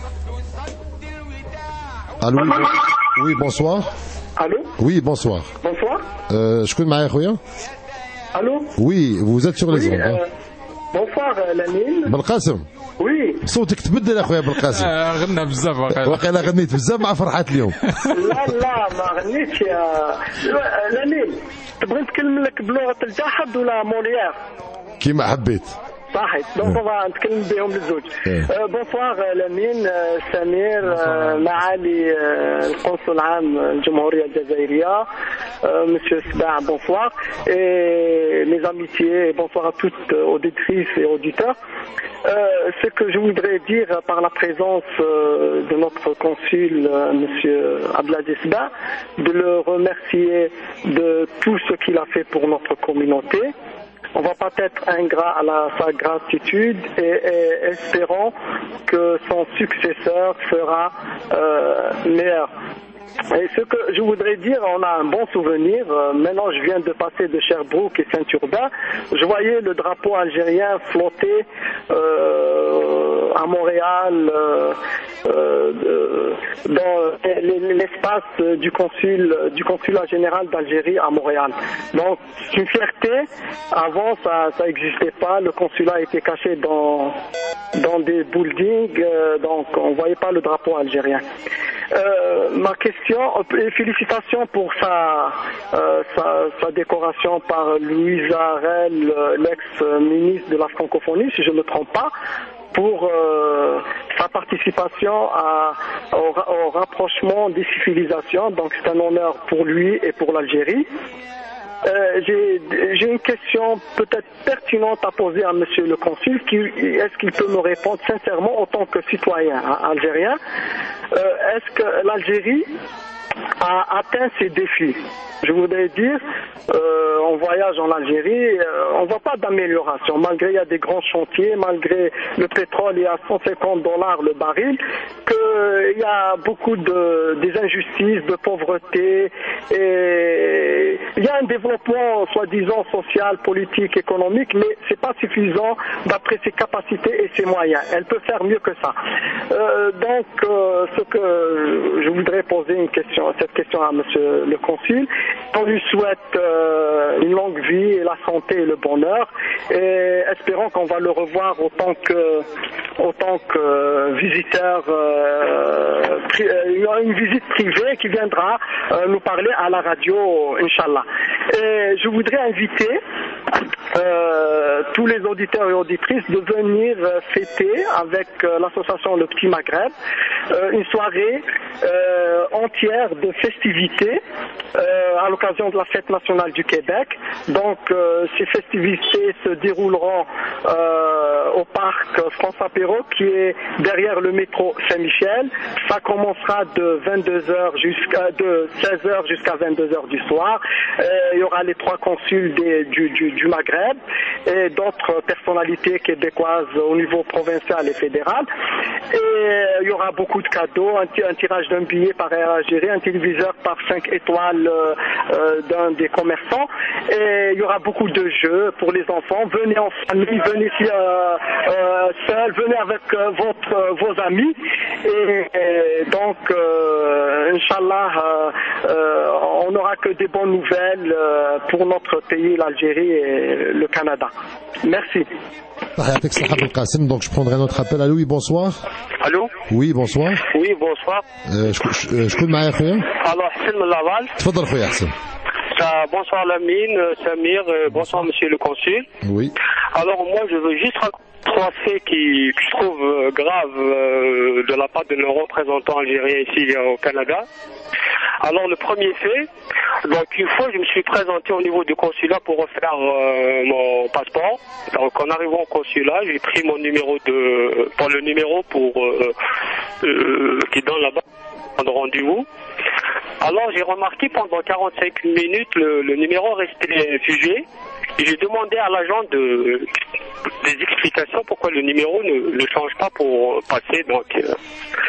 Allô. Oui, bon- oui, bonsoir. Allô. Oui, bonsoir. Bonsoir. Euh, je connais Maïa Khouya. Allô. Oui, vous êtes sur les Oui, ondes. euh, hein. bonsoir euh, Lamine. بالقاسم Oui. صوتك تبدل اخويا بالقاسم. غنى بزاف واقيلا. واقيلا غنيت بزاف مع فرحات اليوم. لا لا ما غنيتش يا لامين. تبغي نتكلم لك بلغة الجحد ولا موليير؟ كيما حبيت. صحيح دونك طبعا نتكلم بهم للزوج. بونسوار لامين سمير معالي القنصل العام الجمهورية الجزائرية Monsieur Sba, bonsoir et mes amitiés, bonsoir à toutes auditrices et auditeurs. Euh, ce que je voudrais dire par la présence euh, de notre consul, euh, Monsieur Abdelaziz Sba, de le remercier de tout ce qu'il a fait pour notre communauté. On va pas être ingrat à la, sa gratitude et, et espérons que son successeur sera euh, meilleur. Et ce que je voudrais dire, on a un bon souvenir. Euh, maintenant, je viens de passer de Sherbrooke et Saint-Urbain. Je voyais le drapeau algérien flotter euh, à Montréal, euh, euh, dans l'espace du consul, du consulat général d'Algérie à Montréal. Donc, c'est une fierté. Avant, ça, ça n'existait pas. Le consulat était caché dans dans des buildings, euh, donc on voyait pas le drapeau algérien. Euh, ma question, et félicitations pour sa, euh, sa, sa décoration par Louise Arel, l'ex-ministre de la francophonie, si je ne me trompe pas, pour euh, sa participation à, au, au rapprochement des civilisations. Donc c'est un honneur pour lui et pour l'Algérie. Euh, j'ai, j'ai une question peut-être pertinente à poser à Monsieur le Consul. Qui, est-ce qu'il peut me répondre sincèrement en tant que citoyen algérien? Euh, est-ce que l'Algérie a atteint ses défis? Je voudrais dire, euh, on voyage en Algérie, euh, on ne voit pas d'amélioration, malgré il y a des grands chantiers, malgré le pétrole est à cent cinquante dollars le baril, qu'il y a beaucoup de des injustices, de pauvreté, et il y a un développement soi-disant social, politique, économique, mais c'est pas suffisant d'après ses capacités et ses moyens. Elle peut faire mieux que ça. Euh, donc, euh, ce que je voudrais poser une question, cette question à Monsieur le Consul. On lui souhaite euh, une longue vie et la santé et le bonheur, et espérons qu'on va le revoir autant que autant que euh, visiteur, euh, pri- euh, une visite privée qui viendra euh, nous parler à la radio, Inch'Allah. Et je voudrais inviter euh, tous les auditeurs et auditrices de venir euh, fêter avec euh, l'association Le Petit Maghreb euh, une soirée euh, entière de festivités euh, à l'occasion de la fête nationale du Québec. Donc euh, ces festivités se dérouleront euh, au parc François Perrault qui est derrière le métro Saint-Michel. Ça commencera de vingt-deux heures jusqu'à de seize heures jusqu'à vingt-deux heures du soir. Euh, il y aura les trois consuls des, du, du, du Maghreb et d'autres personnalités québécoises au niveau provincial et fédéral. Et il y aura beaucoup de cadeaux, un, un tirage d'un billet par Air Algérie, un téléviseur par cinq étoiles euh, euh, d'un des commerçants. Et il y aura beaucoup de jeux pour les enfants. Venez en famille, venez si, euh, euh, seul, venez avec euh, votre, euh, vos amis. Et, et donc, euh, Inch'Allah, euh, euh, on n'aura que des bonnes nouvelles euh, pour notre pays, l'Algérie et le Canada. Merci. Donc je prendrai notre appel. Allô, oui, bonsoir. Allô. Oui, bonsoir. Oui, bonsoir. Euh, je je كنت معايا خويا. Alors, Hassan Laval. تفضل خويا حسن. Bonsoir Lamine, Samir, bonsoir Monsieur le Consul. Oui. Alors moi je veux juste raconter trois faits qui, que je trouve euh, graves euh, de la part de nos représentants algériens ici euh, au Canada. Alors le premier fait, donc une fois je me suis présenté au niveau du consulat pour refaire euh, mon passeport. Donc en arrivant au consulat, j'ai pris mon numéro de, pour le numéro pour euh, euh, qui donne là-bas de rendez-vous. Alors j'ai remarqué pendant quarante-cinq minutes le, le numéro restait figé. Et j'ai demandé à l'agent de, des explications pourquoi le numéro ne, ne change pas pour passer. Donc, euh,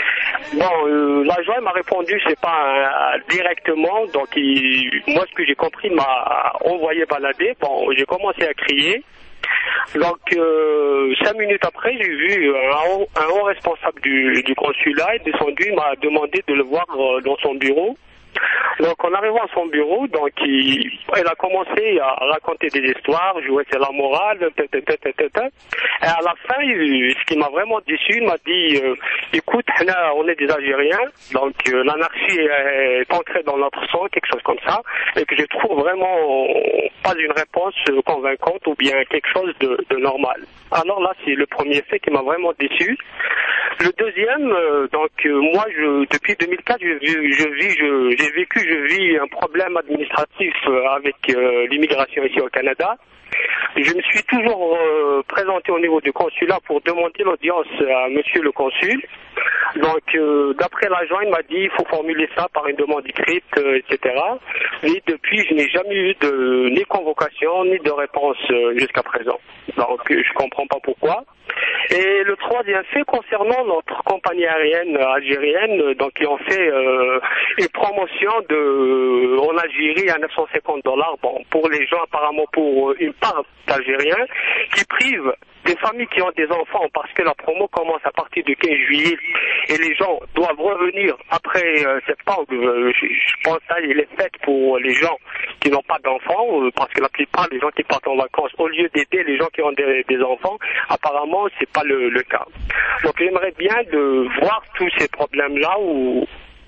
bon, euh, l'agent m'a répondu, c'est pas euh, directement, donc il, moi ce que j'ai compris, il m'a envoyé balader. Bon, j'ai commencé à crier. Donc euh, cinq minutes après, j'ai vu un haut, un haut responsable du, du consulat est descendu, il m'a demandé de le voir euh, dans son bureau. Donc en arrivant à son bureau, donc il, elle a commencé à raconter des histoires, jouer sur la morale, tata, tata, tata. Et à la fin, il, ce qui m'a vraiment déçu, il m'a dit euh, écoute, là, on est des Algériens, donc euh, l'anarchie est ancrée dans notre sang, quelque chose comme ça, et que je trouve vraiment pas une réponse convaincante ou bien quelque chose de, de normal. Alors là, c'est le premier fait qui m'a vraiment déçu. Le deuxième, euh, donc euh, moi, je, depuis deux mille quatre, je, je, je vis, je, j'ai vécu, je vis un problème administratif euh, avec euh, l'immigration ici au Canada. Je me suis toujours euh, présenté au niveau du consulat pour demander l'audience à monsieur le consul. Donc, euh, d'après l'agent, il m'a dit il faut formuler ça par une demande écrite, euh, et cetera. Et depuis, je n'ai jamais eu de ni convocation ni de réponse euh, jusqu'à présent. Donc, euh, je comprends pas pourquoi. Et le troisième fait concernant notre compagnie aérienne algérienne, donc ils ont fait euh, une promotion de en Algérie à neuf cent cinquante dollars, bon, pour les gens apparemment pour une part d'Algériens qui privent des familles qui ont des enfants parce que la promo commence à partir du quinze juillet et les gens doivent revenir après euh, septembre. Euh, je, je pense que ça il est fait pour les gens qui n'ont pas d'enfants euh, parce que la plupart des gens qui partent en vacances, au lieu d'aider les gens qui ont des, des enfants, apparemment c'est pas le, le cas. Donc j'aimerais bien de voir tous ces problèmes-là où,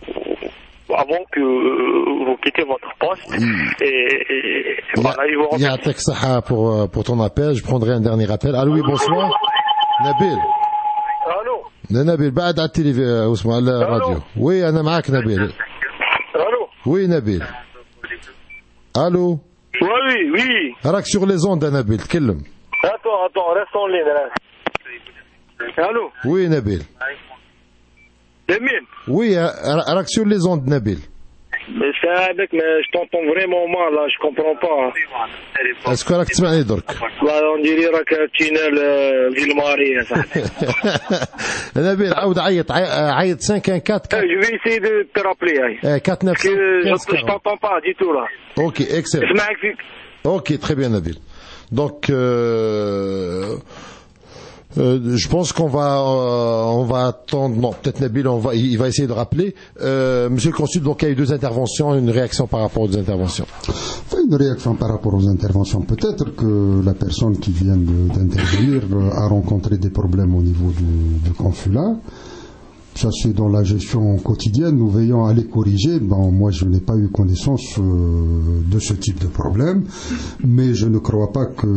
où avant que euh, vous quittez votre poste. Et, et, et voilà, je vous remercie. Il y a un texte pour, pour ton appel. Je prendrai un dernier appel. Allô, oui, bonsoir. Nabil. Allô. Nabil, بعد على التلفزيون اسمع على الراديو. Oui, أنا معك نبيل. Allô. Oui, Nabil. Allô. Oui, oui, oui. راك sur les ondes Nabil, تكلم. Attends, attends, reste en ligne. Allô. Oui, Nabil. Nabil. Oui, راك sur les ondes Nabil. Mais c'est avec, mais je t'entends vraiment mal là, je comprends pas. Est-ce que راك تسمعني درك؟ Là, on dirait راك تشينال فيلماري يا صاحبي. نبيل عاود عيط عيط خمسة أربعة. Je vais essayer de te rappeler. quatre neuf Je je t'entends pas du tout là. Ok, excellent. Ok, très bien Nabil. Donc euh, Euh, je pense qu'on va euh, on va attendre. Non, peut-être Nabil, on va il va essayer de rappeler. Euh, Monsieur le consul, donc il y a eu deux interventions, une réaction par rapport aux interventions. Une réaction par rapport aux interventions. Peut-être que la personne qui vient d'intervenir a rencontré des problèmes au niveau du, du consulat. Ça c'est dans la gestion quotidienne. Nous veillons à les corriger. Bon, moi je n'ai pas eu connaissance euh, de ce type de problème, mais je ne crois pas que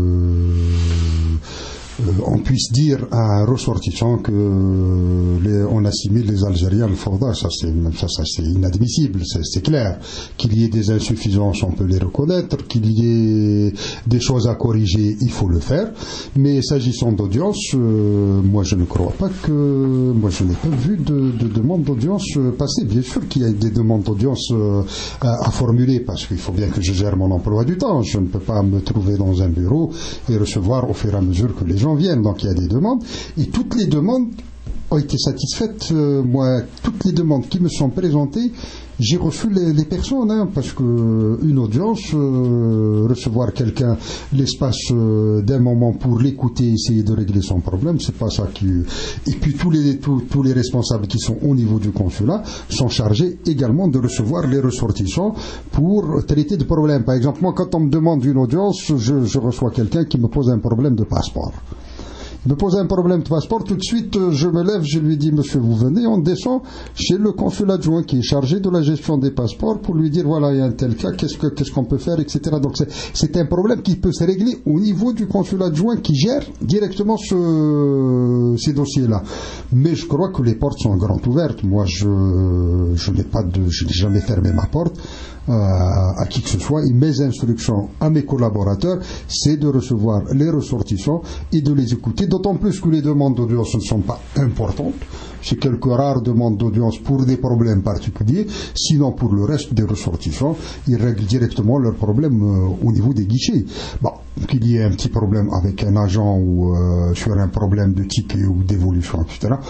Euh, on puisse dire à un ressortissant que les, on assimile les Algériens al fawda, ça c'est ça, ça c'est inadmissible, c'est clair. Qu'il y ait des insuffisances, on peut les reconnaître, qu'il y ait des choses à corriger, il faut le faire. Mais s'agissant d'audience, euh, moi je ne crois pas que, moi je n'ai pas vu de, de demande d'audience passer. Bien sûr qu'il y a des demandes d'audience euh, à, à formuler, parce qu'il faut bien que je gère mon emploi du temps. Je ne peux pas me trouver dans un bureau et recevoir au fur et à mesure que les gens viennent. Donc il y a des demandes et toutes les demandes ont été satisfaites. Euh, moi, toutes les demandes qui me sont présentées, j'ai reçu les, les personnes, hein, parce que une audience, euh, recevoir quelqu'un l'espace euh, d'un moment pour l'écouter, essayer de régler son problème, c'est pas ça qui. Et puis tous les tous, tous les responsables qui sont au niveau du consulat sont chargés également de recevoir les ressortissants pour traiter de problèmes. Par exemple, moi, quand on me demande une audience, je, je reçois quelqu'un qui me pose un problème de passeport. Il me pose un problème de passeport, tout de suite je me lève, je lui dis monsieur vous venez, on descend chez le consul adjoint qui est chargé de la gestion des passeports pour lui dire voilà il y a un tel cas, qu'est-ce que qu'est-ce qu'on peut faire, et cetera. Donc c'est un problème qui peut se régler au niveau du consul adjoint qui gère directement ce, ces dossiers-là. Mais je crois que les portes sont grandes ouvertes. Moi je je n'ai pas de je n'ai jamais fermé ma porte à qui que ce soit, et mes instructions à mes collaborateurs, c'est de recevoir les ressortissants et de les écouter, d'autant plus que les demandes d'audience ne sont pas importantes. C'est quelques rares demandes d'audience pour des problèmes particuliers, sinon pour le reste des ressortissants, ils règlent directement leurs problèmes euh, au niveau des guichets. Bon, qu'il y ait un petit problème avec un agent ou euh, sur un problème de ticket ou d'évolution, et cetera.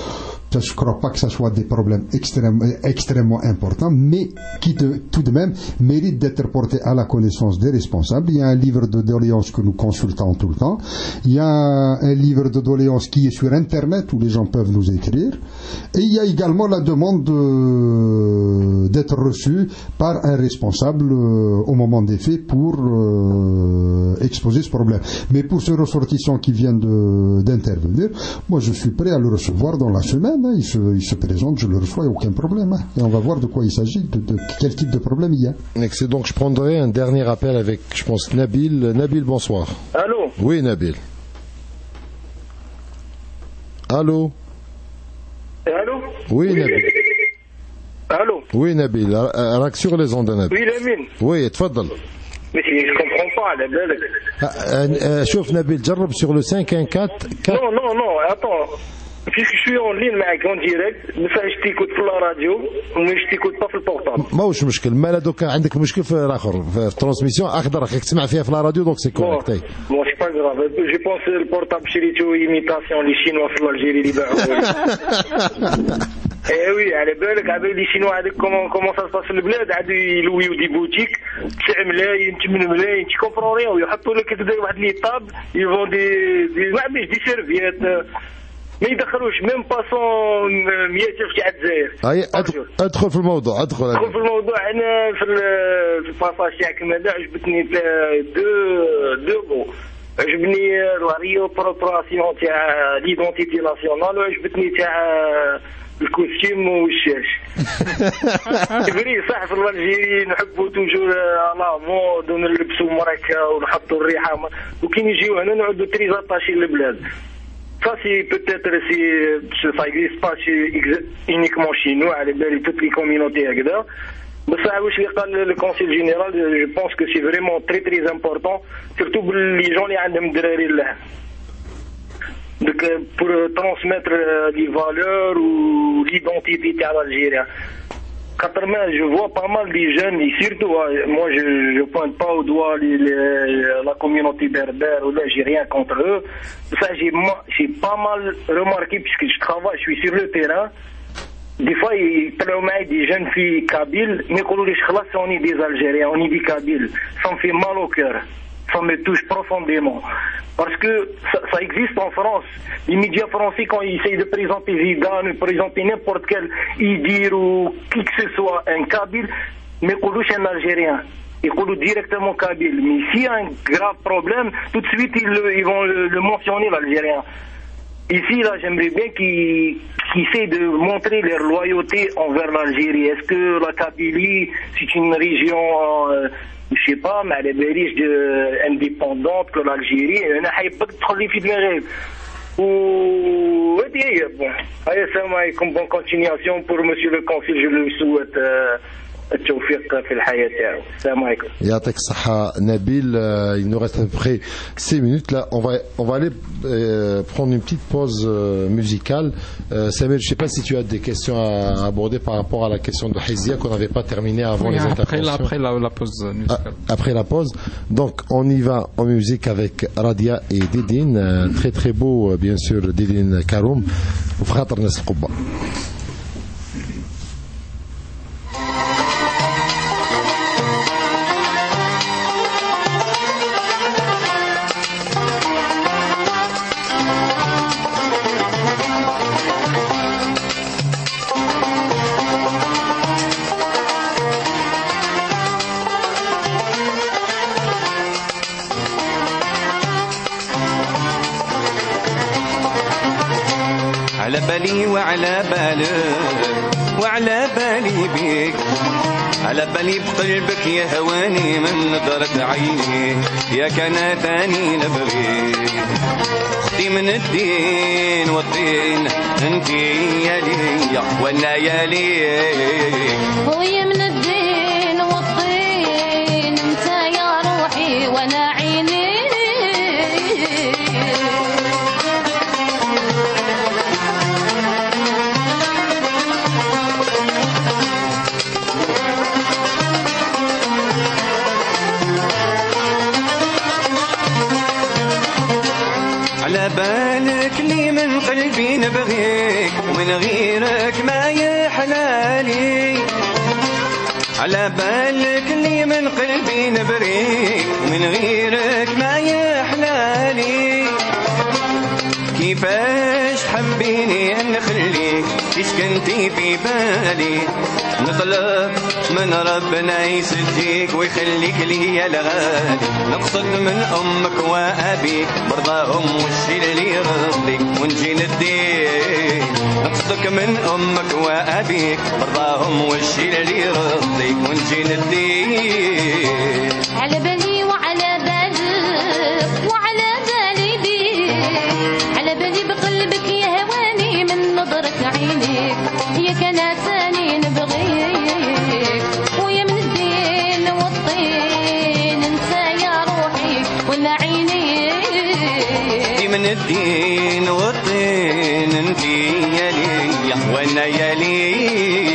je ne crois pas que ce soit des problèmes extrêmement, extrêmement importants, mais qui de, tout de même méritent d'être portés à la connaissance des responsables. Il y a un livre de doléances que nous consultons tout le temps. Il y a un livre de doléances qui est sur Internet où les gens peuvent nous écrire. Et il y a également la demande de, d'être reçu par un responsable euh, au moment des faits pour euh, exposer ce problème. Mais pour ce ressortissant qui vient de, d'intervenir, moi je suis prêt à le recevoir dans la semaine. Hein. Il, se, il se présente, je le reçois, il n'y a aucun problème. Hein. Et on va voir de quoi il s'agit, de, de quel type de problème il y a. Excellent. Donc je prendrai un dernier appel avec, je pense, Nabil. Nabil, bonsoir. Allô? Oui, Nabil. Allô? Allô? Oui, oui. Nabil. Allô? Oui, Nabil. راك sur les ondes, Nabil. Oui, Lamine. Oui, تفضل. Mais je comprends pas, على بالك. شوف نبيل جرب sur le cinq un quatre. Non, non, non, attends. Puisque je suis en ligne معك en direct, مثلا je t'écoute في la radio, mais je t'écoute pas في البورتable. ماهوش مشكل، ما دوكا عندك مشكل في الاخر في الترانسميسيون اقدر راك تسمع فيها في لا راديو دونك سي كوريكت. Bon, c'est pas grave. Je pense que le portable شريته imitation les Chinois في l'Algérie اللي باعوه. Eh oui, على بالك عبالي لي شينوا هذاك كومون كومون سا سباس في البلاد عاد يلويو دي بوتيك تسع ملايين ثمان ملايين تي كومبرون ريون ويحطوا لك كتبدا واحد لي طاب يفون دي دي ما عنديش دي سيرفيات ما يدخلوش ميم باسون مية ألف تاع الجزائر. اي ادخل في الموضوع ادخل ادخل في الموضوع. انا في في الباساج تاعك ماذا عجبتني دو دو بو عجبني لا ريو بروبراسيون تاع ليدونتيتي ناسيونال وعجبتني تاع الكوستيم والشاش. فري صح في الجيري نحبوا توجور لا مود ونلبسوا مركه ونحطوا الريحه وكي نجيو هنا نعودوا تريزاتاشي للبلاد. Ça c'est peut-être si ça existe pas uniquement chez nous, على بالي toutes les communautés هكذا. بس واش اللي قال le conseil général, je pense que c'est vraiment très très important, surtout les gens اللي عندهم الدراري اللحم. Donc pour transmettre les valeurs ou l'identité de l'Algérie. quatre-vingts, je vois pas mal de jeunes, et surtout, moi je ne pointe pas au doigt les, les, la communauté berbère, ou là j'ai rien contre eux. Ça j'ai, j'ai pas mal remarqué, puisque je travaille, je suis sur le terrain. Des fois, ils travaillent des jeunes filles kabyles, mais quand les chkhlas, on est des Algériens, on est des kabyles. Ça me fait mal au cœur. Ça me touche profondément. Parce que ça, ça existe en France. Les médias français, quand ils essayent de présenter Zidane, de présenter n'importe quel Idir ou qui que ce soit, un Kabyle, mais qu'on louche un Algérien. Ils collent directement Kabyle. Mais s'il y a un grave problème, tout de suite, ils, ils vont le, le mentionner, l'Algérien. Ici, là, j'aimerais bien qu'ils, qu'ils essaient de montrer leur loyauté envers l'Algérie. Est-ce que la Kabylie, c'est une région... Euh, je sais pas, mais elle est riche de, indépendante que l'Algérie. أنا حيبك تدخل في دماغي. وهذه هي bon. Allez, السلام عليكم. Bonne continuation pour Monsieur le Consul. Je lui souhaite التوفيق في الحياة تاعو. السلام عليكم. يعطيك الصحة Nabil. Il nous reste à peu près six minutes là. On va on va aller euh, prendre une petite pause euh, musicale. Euh, Samir, je ne sais pas si tu as des questions à aborder par rapport à la question de Hizia qu'on n'avait pas terminé avant oui, les après interventions. La, après la, la pause musicale. Ah, après la pause. Donc on y va en musique avec Radia et Didine. Euh, très très beau euh, bien sûr Didine Karoum. وفي خاطر ناس القبة. على بالي وعلى بالك وعلى بالي بيك على بالي بقلبك يا هواني من نظرة عيني يا كان ثاني نبغيك اختي من الدين والطين انتي يا ليا وانا يا ليك خويا من الدين والطين انت يا روحي وانا عيني على بالك لي من قلبي نبغيك ومن غيرك ما يحلالي على بالك اللي من قلبي نبريك ومن غيرك ما يحلالي كيفاش تحبيني نخليك كيش كنتي في بالي نطلب من ربنا يسجيك ويخليك ليا الغالي نقصد من امك وابيك برضاهم والشي اللي يرضيك ونجي نديك نقصدك من امك وابيك برضاهم والشي اللي يرضيك ونجي نديك على بالي وعلى بالك وعلى بالي بيك على بالي بقلبك يا هواني من نظرة عينيك يا كان ثاني نبغيك ويا من الدين والطين انت يا روحي وانا عينيك من الدين والطين انت يا لي وانا يا لي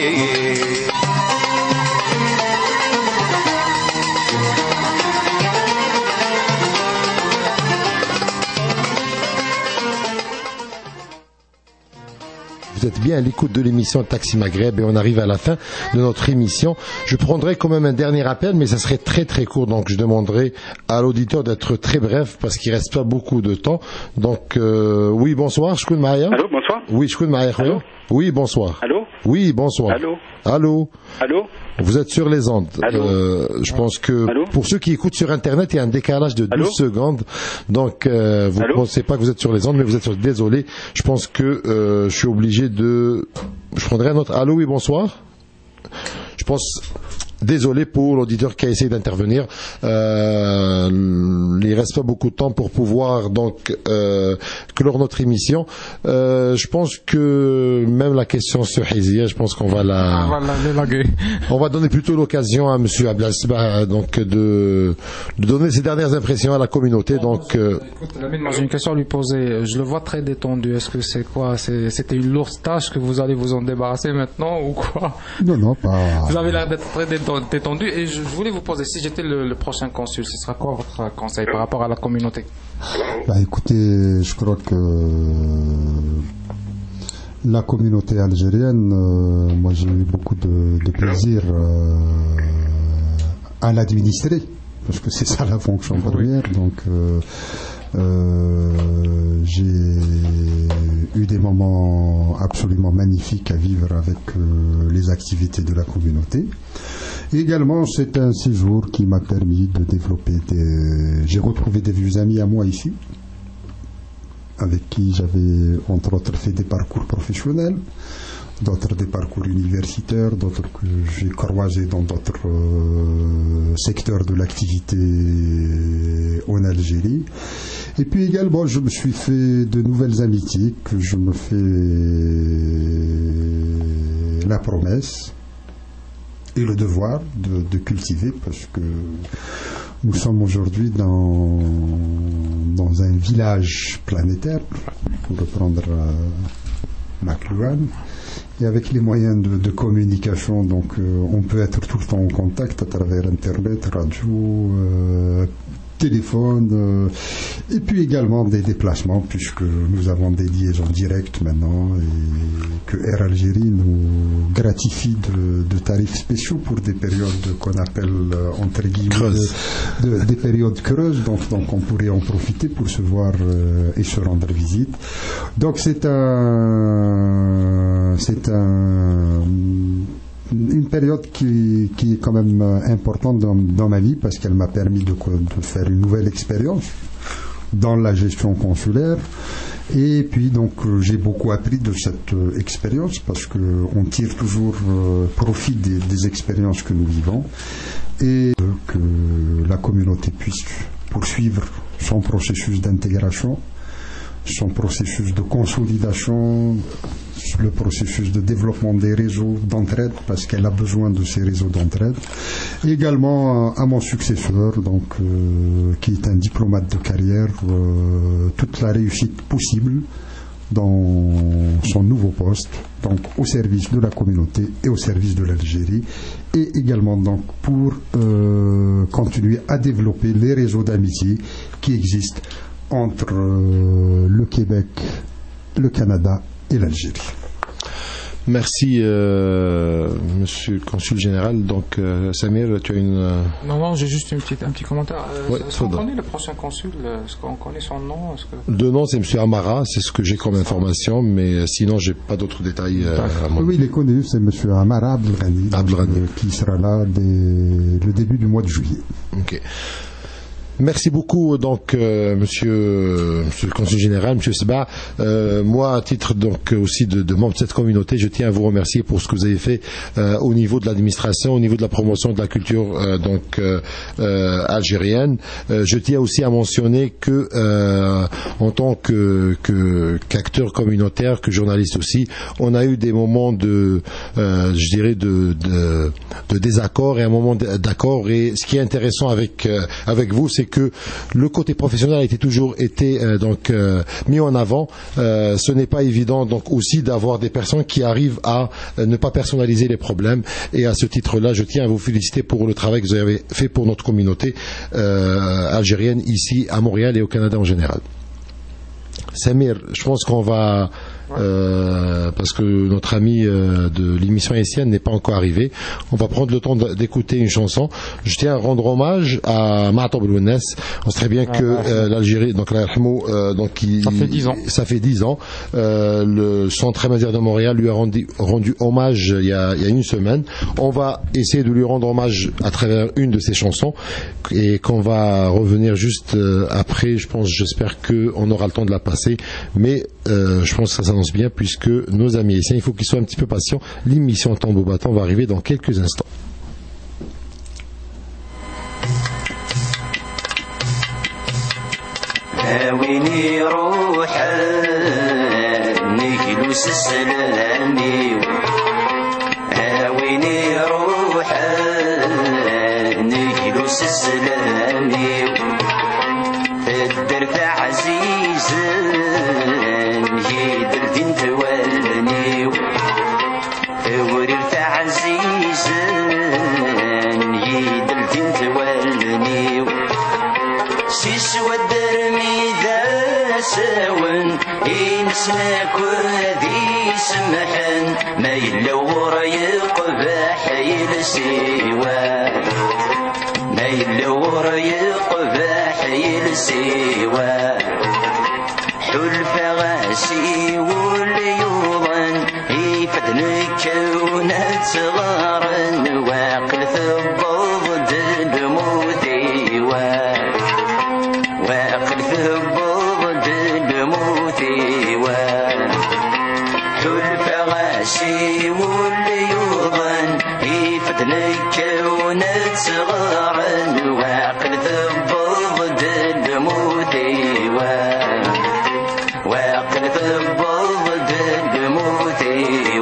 Vous êtes bien à l'écoute de l'émission Taxi Maghreb et on arrive à la fin de notre émission. Je prendrai quand même un dernier appel, mais ça serait très très court, donc je demanderai à l'auditeur d'être très bref parce qu'il reste pas beaucoup de temps. Donc euh, oui, bonsoir, Shkoun Maaya. Allô, bonsoir. Oui, Shkoun Maaya. Oui, bonsoir. Allô. Oui, bonsoir. Allô. Allô. Allô. Vous êtes sur les ondes. Euh, je pense que Allô pour ceux qui écoutent sur Internet, il y a un décalage de douze Allô secondes. Donc, euh, vous ne pensez pas que vous êtes sur les ondes, mais vous êtes sur... Désolé. Je pense que euh, je suis obligé de... Je prendrai un autre... Allô, oui, bonsoir. Je pense... Désolé pour l'auditeur qui a essayé d'intervenir. Euh, il reste pas beaucoup de temps pour pouvoir donc euh, clore notre émission. Euh, je pense que même la question sur Hizia, je pense qu'on va la, on va la l'élaguer. On va donner plutôt l'occasion à Monsieur Abdelaziz donc de, de donner ses dernières impressions à la communauté. Bon, donc, euh... écoute, Lamine, moi j'ai une question à lui poser. Je le vois très détendu. Est-ce que c'est quoi c'est, C'était une lourde tâche que vous allez vous en débarrasser maintenant ou quoi? Non, non, pas. Vous avez l'air d'être très détendu. détendu et je voulais vous poser, si j'étais le, le prochain consul, ce sera quoi votre conseil par rapport à la communauté? Bah écoutez, je crois que la communauté algérienne, euh, moi j'ai eu beaucoup de, de plaisir euh, à l'administrer, parce que c'est ça la fonction première, donc euh, euh, j'ai eu des moments absolument magnifiques à vivre avec euh, les activités de la communauté. Et également, c'est un séjour qui m'a permis de développer des... J'ai retrouvé des vieux amis à moi ici, avec qui j'avais entre autres fait des parcours professionnels, d'autres des parcours universitaires, d'autres que j'ai croisés dans d'autres euh, secteurs de l'activité en Algérie. Et puis également, je me suis fait de nouvelles amitiés, que je me fais la promesse et le devoir de, de cultiver, parce que nous sommes aujourd'hui dans, dans un village planétaire, pour reprendre euh, McLuhan, et avec les moyens de, de communication, donc euh, on peut être tout le temps en contact à travers Internet, radio, euh, téléphone, euh, et puis également des déplacements, puisque nous avons des liaisons directes maintenant, et que Air Algérie nous gratifie de, de tarifs spéciaux pour des périodes qu'on appelle euh, entre guillemets de, de, des périodes creuses, donc, donc on pourrait en profiter pour se voir euh, et se rendre visite. Donc c'est un c'est un une période qui, qui est quand même importante dans, dans ma vie, parce qu'elle m'a permis de, de faire une nouvelle expérience dans la gestion consulaire. Et puis donc j'ai beaucoup appris de cette euh, expérience, parce qu'on tire toujours euh, profit des, des expériences que nous vivons, et euh, que la communauté puisse poursuivre son processus d'intégration, son processus de consolidation, le processus de développement des réseaux d'entraide, parce qu'elle a besoin de ces réseaux d'entraide. Et également à mon successeur, donc, euh, qui est un diplomate de carrière, euh, toute la réussite possible dans son nouveau poste, donc au service de la communauté et au service de l'Algérie, et également donc pour euh, continuer à développer les réseaux d'amitié qui existent entre euh, le Québec, le Canada et l'Algérie. Merci, euh, Monsieur le Consul Général. Donc, euh, Samir, tu as une... Euh... Non, non, j'ai juste une petite, un petit commentaire. Euh, ouais, est-ce qu'on connaît le prochain consul? Est-ce qu'on connaît son nom? Est-ce que... Le nom, c'est Monsieur Amara, c'est ce que j'ai comme information, mais sinon, j'ai pas d'autres détails. Euh, à mon... Oui, il est connu, c'est Monsieur Amara Abdelghani, euh, qui sera là dès le début du mois de juillet. Ok. Merci beaucoup, donc, euh, monsieur, monsieur le Consul Général, monsieur Seba. Euh, moi, à titre donc aussi de, de membre de cette communauté, je tiens à vous remercier pour ce que vous avez fait euh, au niveau de l'administration, au niveau de la promotion de la culture euh, donc euh, euh, algérienne. Euh, je tiens aussi à mentionner que, euh, en tant que, que qu'acteur communautaire, que journaliste aussi, on a eu des moments de, euh, je dirais, de, de, de désaccord et un moment d'accord. Et ce qui est intéressant avec euh, avec vous, c'est que le côté professionnel a été toujours été euh, donc euh, mis en avant. Euh, ce n'est pas évident donc aussi d'avoir des personnes qui arrivent à euh, ne pas personnaliser les problèmes. Et à ce titre-là, je tiens à vous féliciter pour le travail que vous avez fait pour notre communauté euh, algérienne ici à Montréal et au Canada en général. Samir, je pense qu'on va Euh, parce que notre ami euh, de l'émission haïtienne n'est pas encore arrivé. On va prendre le temps d'écouter une chanson. Je tiens à rendre hommage à Ma'atob Lounes. On sait très bien que euh, l'Algérie, donc la euh, donc il, ça fait dix ans. Ça fait dix ans. Euh, le Centre Amazir de Montréal lui a rendu, rendu hommage il y, a, il y a une semaine. On va essayer de lui rendre hommage à travers une de ses chansons et qu'on va revenir juste euh, après. Je pense, j'espère qu'on aura le temps de la passer. Mais euh, je pense que ça s'annonce bien puisque nos amis haïtiens, il faut qu'ils soient un petit peu patients. L'émission Tambour Battant va arriver dans quelques instants. هاويني روحا نجلس السلامي هاويني روحا نجلس السلامي الدرب عزيزا جيد الدين تولني وريت عزيزا جيد الدين تولني سيس ودرمي ذا ساون إنسنا كردي سمحن ما يلور يقبح يلسيوا ما يلور يقبح يلسيوا حلف غاسي واليوضن يفتن كونات غارن واقل ثبض الموتي واقل ثبض الموتي حلف غاسي واليوضن يفتن كونات غارن واقل ثبض الموتي واقل ثبض الموتي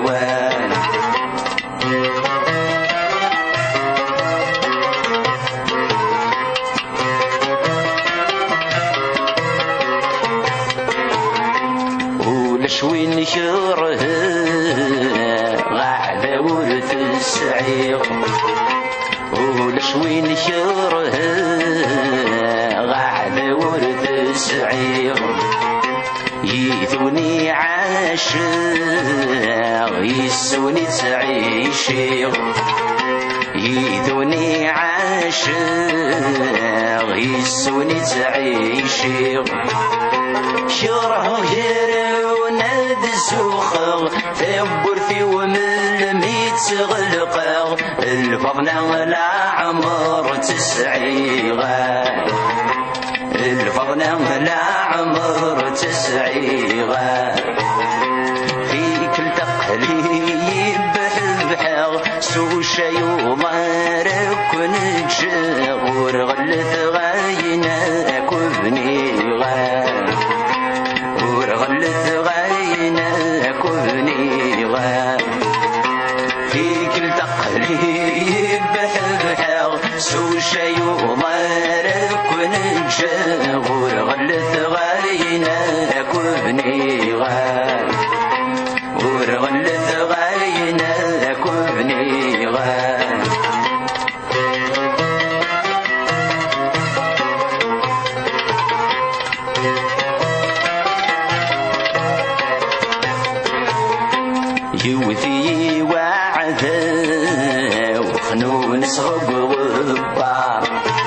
ولشوين شره غعد ورث السعير ولشوين شره غعد ورث السعير يثوني عاشق يسوني تعيشير يثوني عاشق يسوني تعيشير شره جرون الزوخر ثبر في ومن ميت غلقر الفضنا لا عمر تسعيغا الفضنا لا عمر تسعيغا في كل تقليب بحر سوشا يومارك ونجغور غلث غايناك وبنيغا ورغلث غايناك وبنيغا في كل تقليب بحر سوشا يومارك ونجغور غلث غايناك وبنيغا ورغلث غايناك وبنيغا يوثي غبار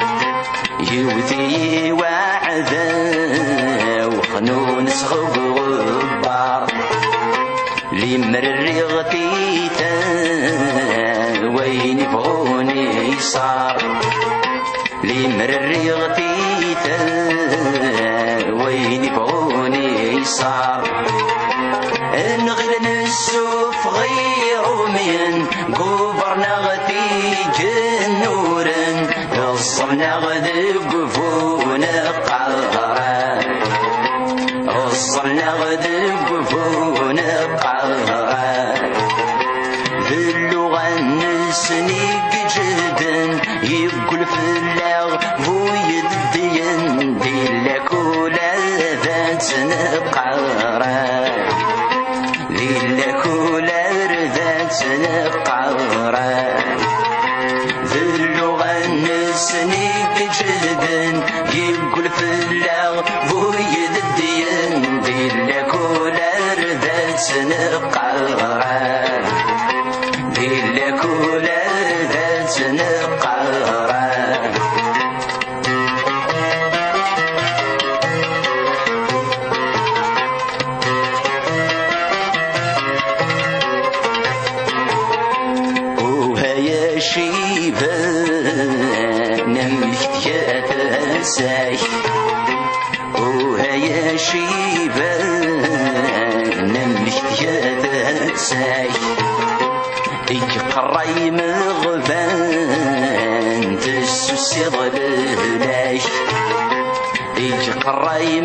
يوثي وعذا وخنون سخب غبار لي مرري غتيتا وين يبغوني صار لي مرري غتيتا وين يبغوني صار نغل نسوف غير من قبرنا غتي جنورا وصلنا غدب قفونا قهرا وصلنا غدب قفونا قهرا ذلو غنسني جهدا يقول في اللغ بويد الدين ديلك ولا ذات نقهرا ديلك ولا ذات نقهرا ذلو غنسني جهدا يقول في اللغ بويد الدين ديلك ولا ذات نقهرا ديلك ولا ذات نقهرا وهيا شيبة نملك يا تساي وهيا شيبة نملك يا تساي يقرأي مغبان تسوسي ظللاي يقرأي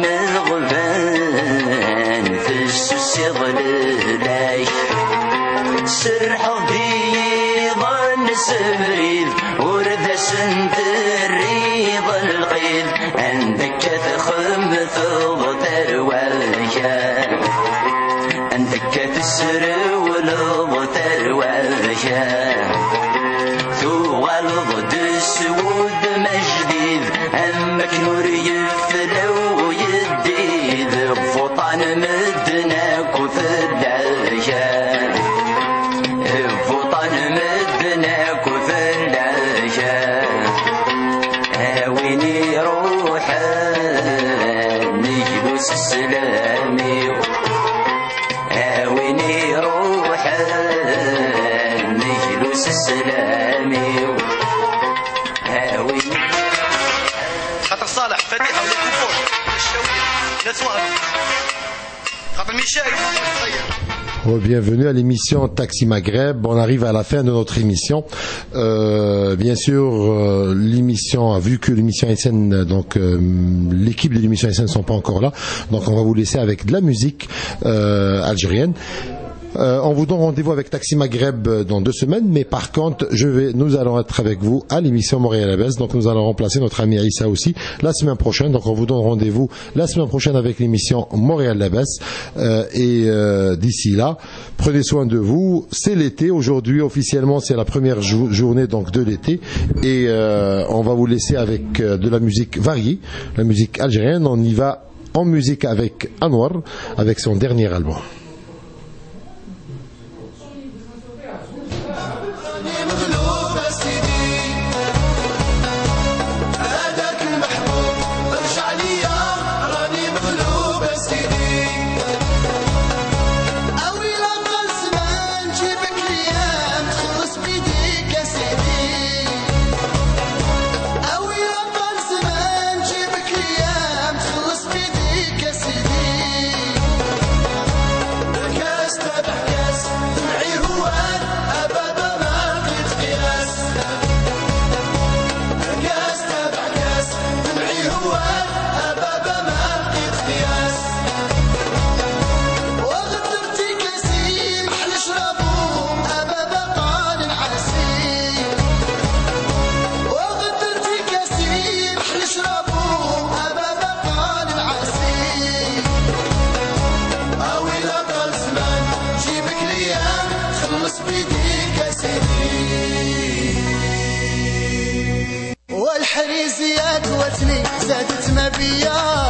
مغبان تسوسي ظللاي سرح ضيضا سمريض ورد سندريض القيد عندك تخم ثوض تروايا عندك تسر ولض تروايا ثو الضد سود مجديد أمك نور يفلو يديد فطان مدنا كثلايا فطان مدنا كثلايا هاويني روحا نجلس السلامي هاويني روحا نجلس السلامي هاويني خاطر صالح فتيحة ولا كفور الشوي نسوان خاطر ميشاي صغير. Oh, bienvenue à l'émission Taxi Maghreb. On arrive à la fin de notre émission. Euh, bien sûr, euh, l'émission, vu que l'émission S N, donc euh, l'équipe de l'émission S N ne sont pas encore là, donc on va vous laisser avec de la musique euh, algérienne. Euh, on vous donne rendez-vous avec Taxi Maghreb dans deux semaines, mais par contre, je vais, nous allons être avec vous à l'émission Montréal à la baisse. Donc, nous allons remplacer notre ami Aïssa aussi la semaine prochaine. Donc, on vous donne rendez-vous la semaine prochaine avec l'émission Montréal à la baisse. Euh, et euh, d'ici là, prenez soin de vous. C'est l'été aujourd'hui. Officiellement, c'est la première jo- journée donc de l'été, et euh, on va vous laisser avec euh, de la musique variée, la musique algérienne. On y va en musique avec Anwar, avec son dernier album. والحريزيات وتني زادت ما بيا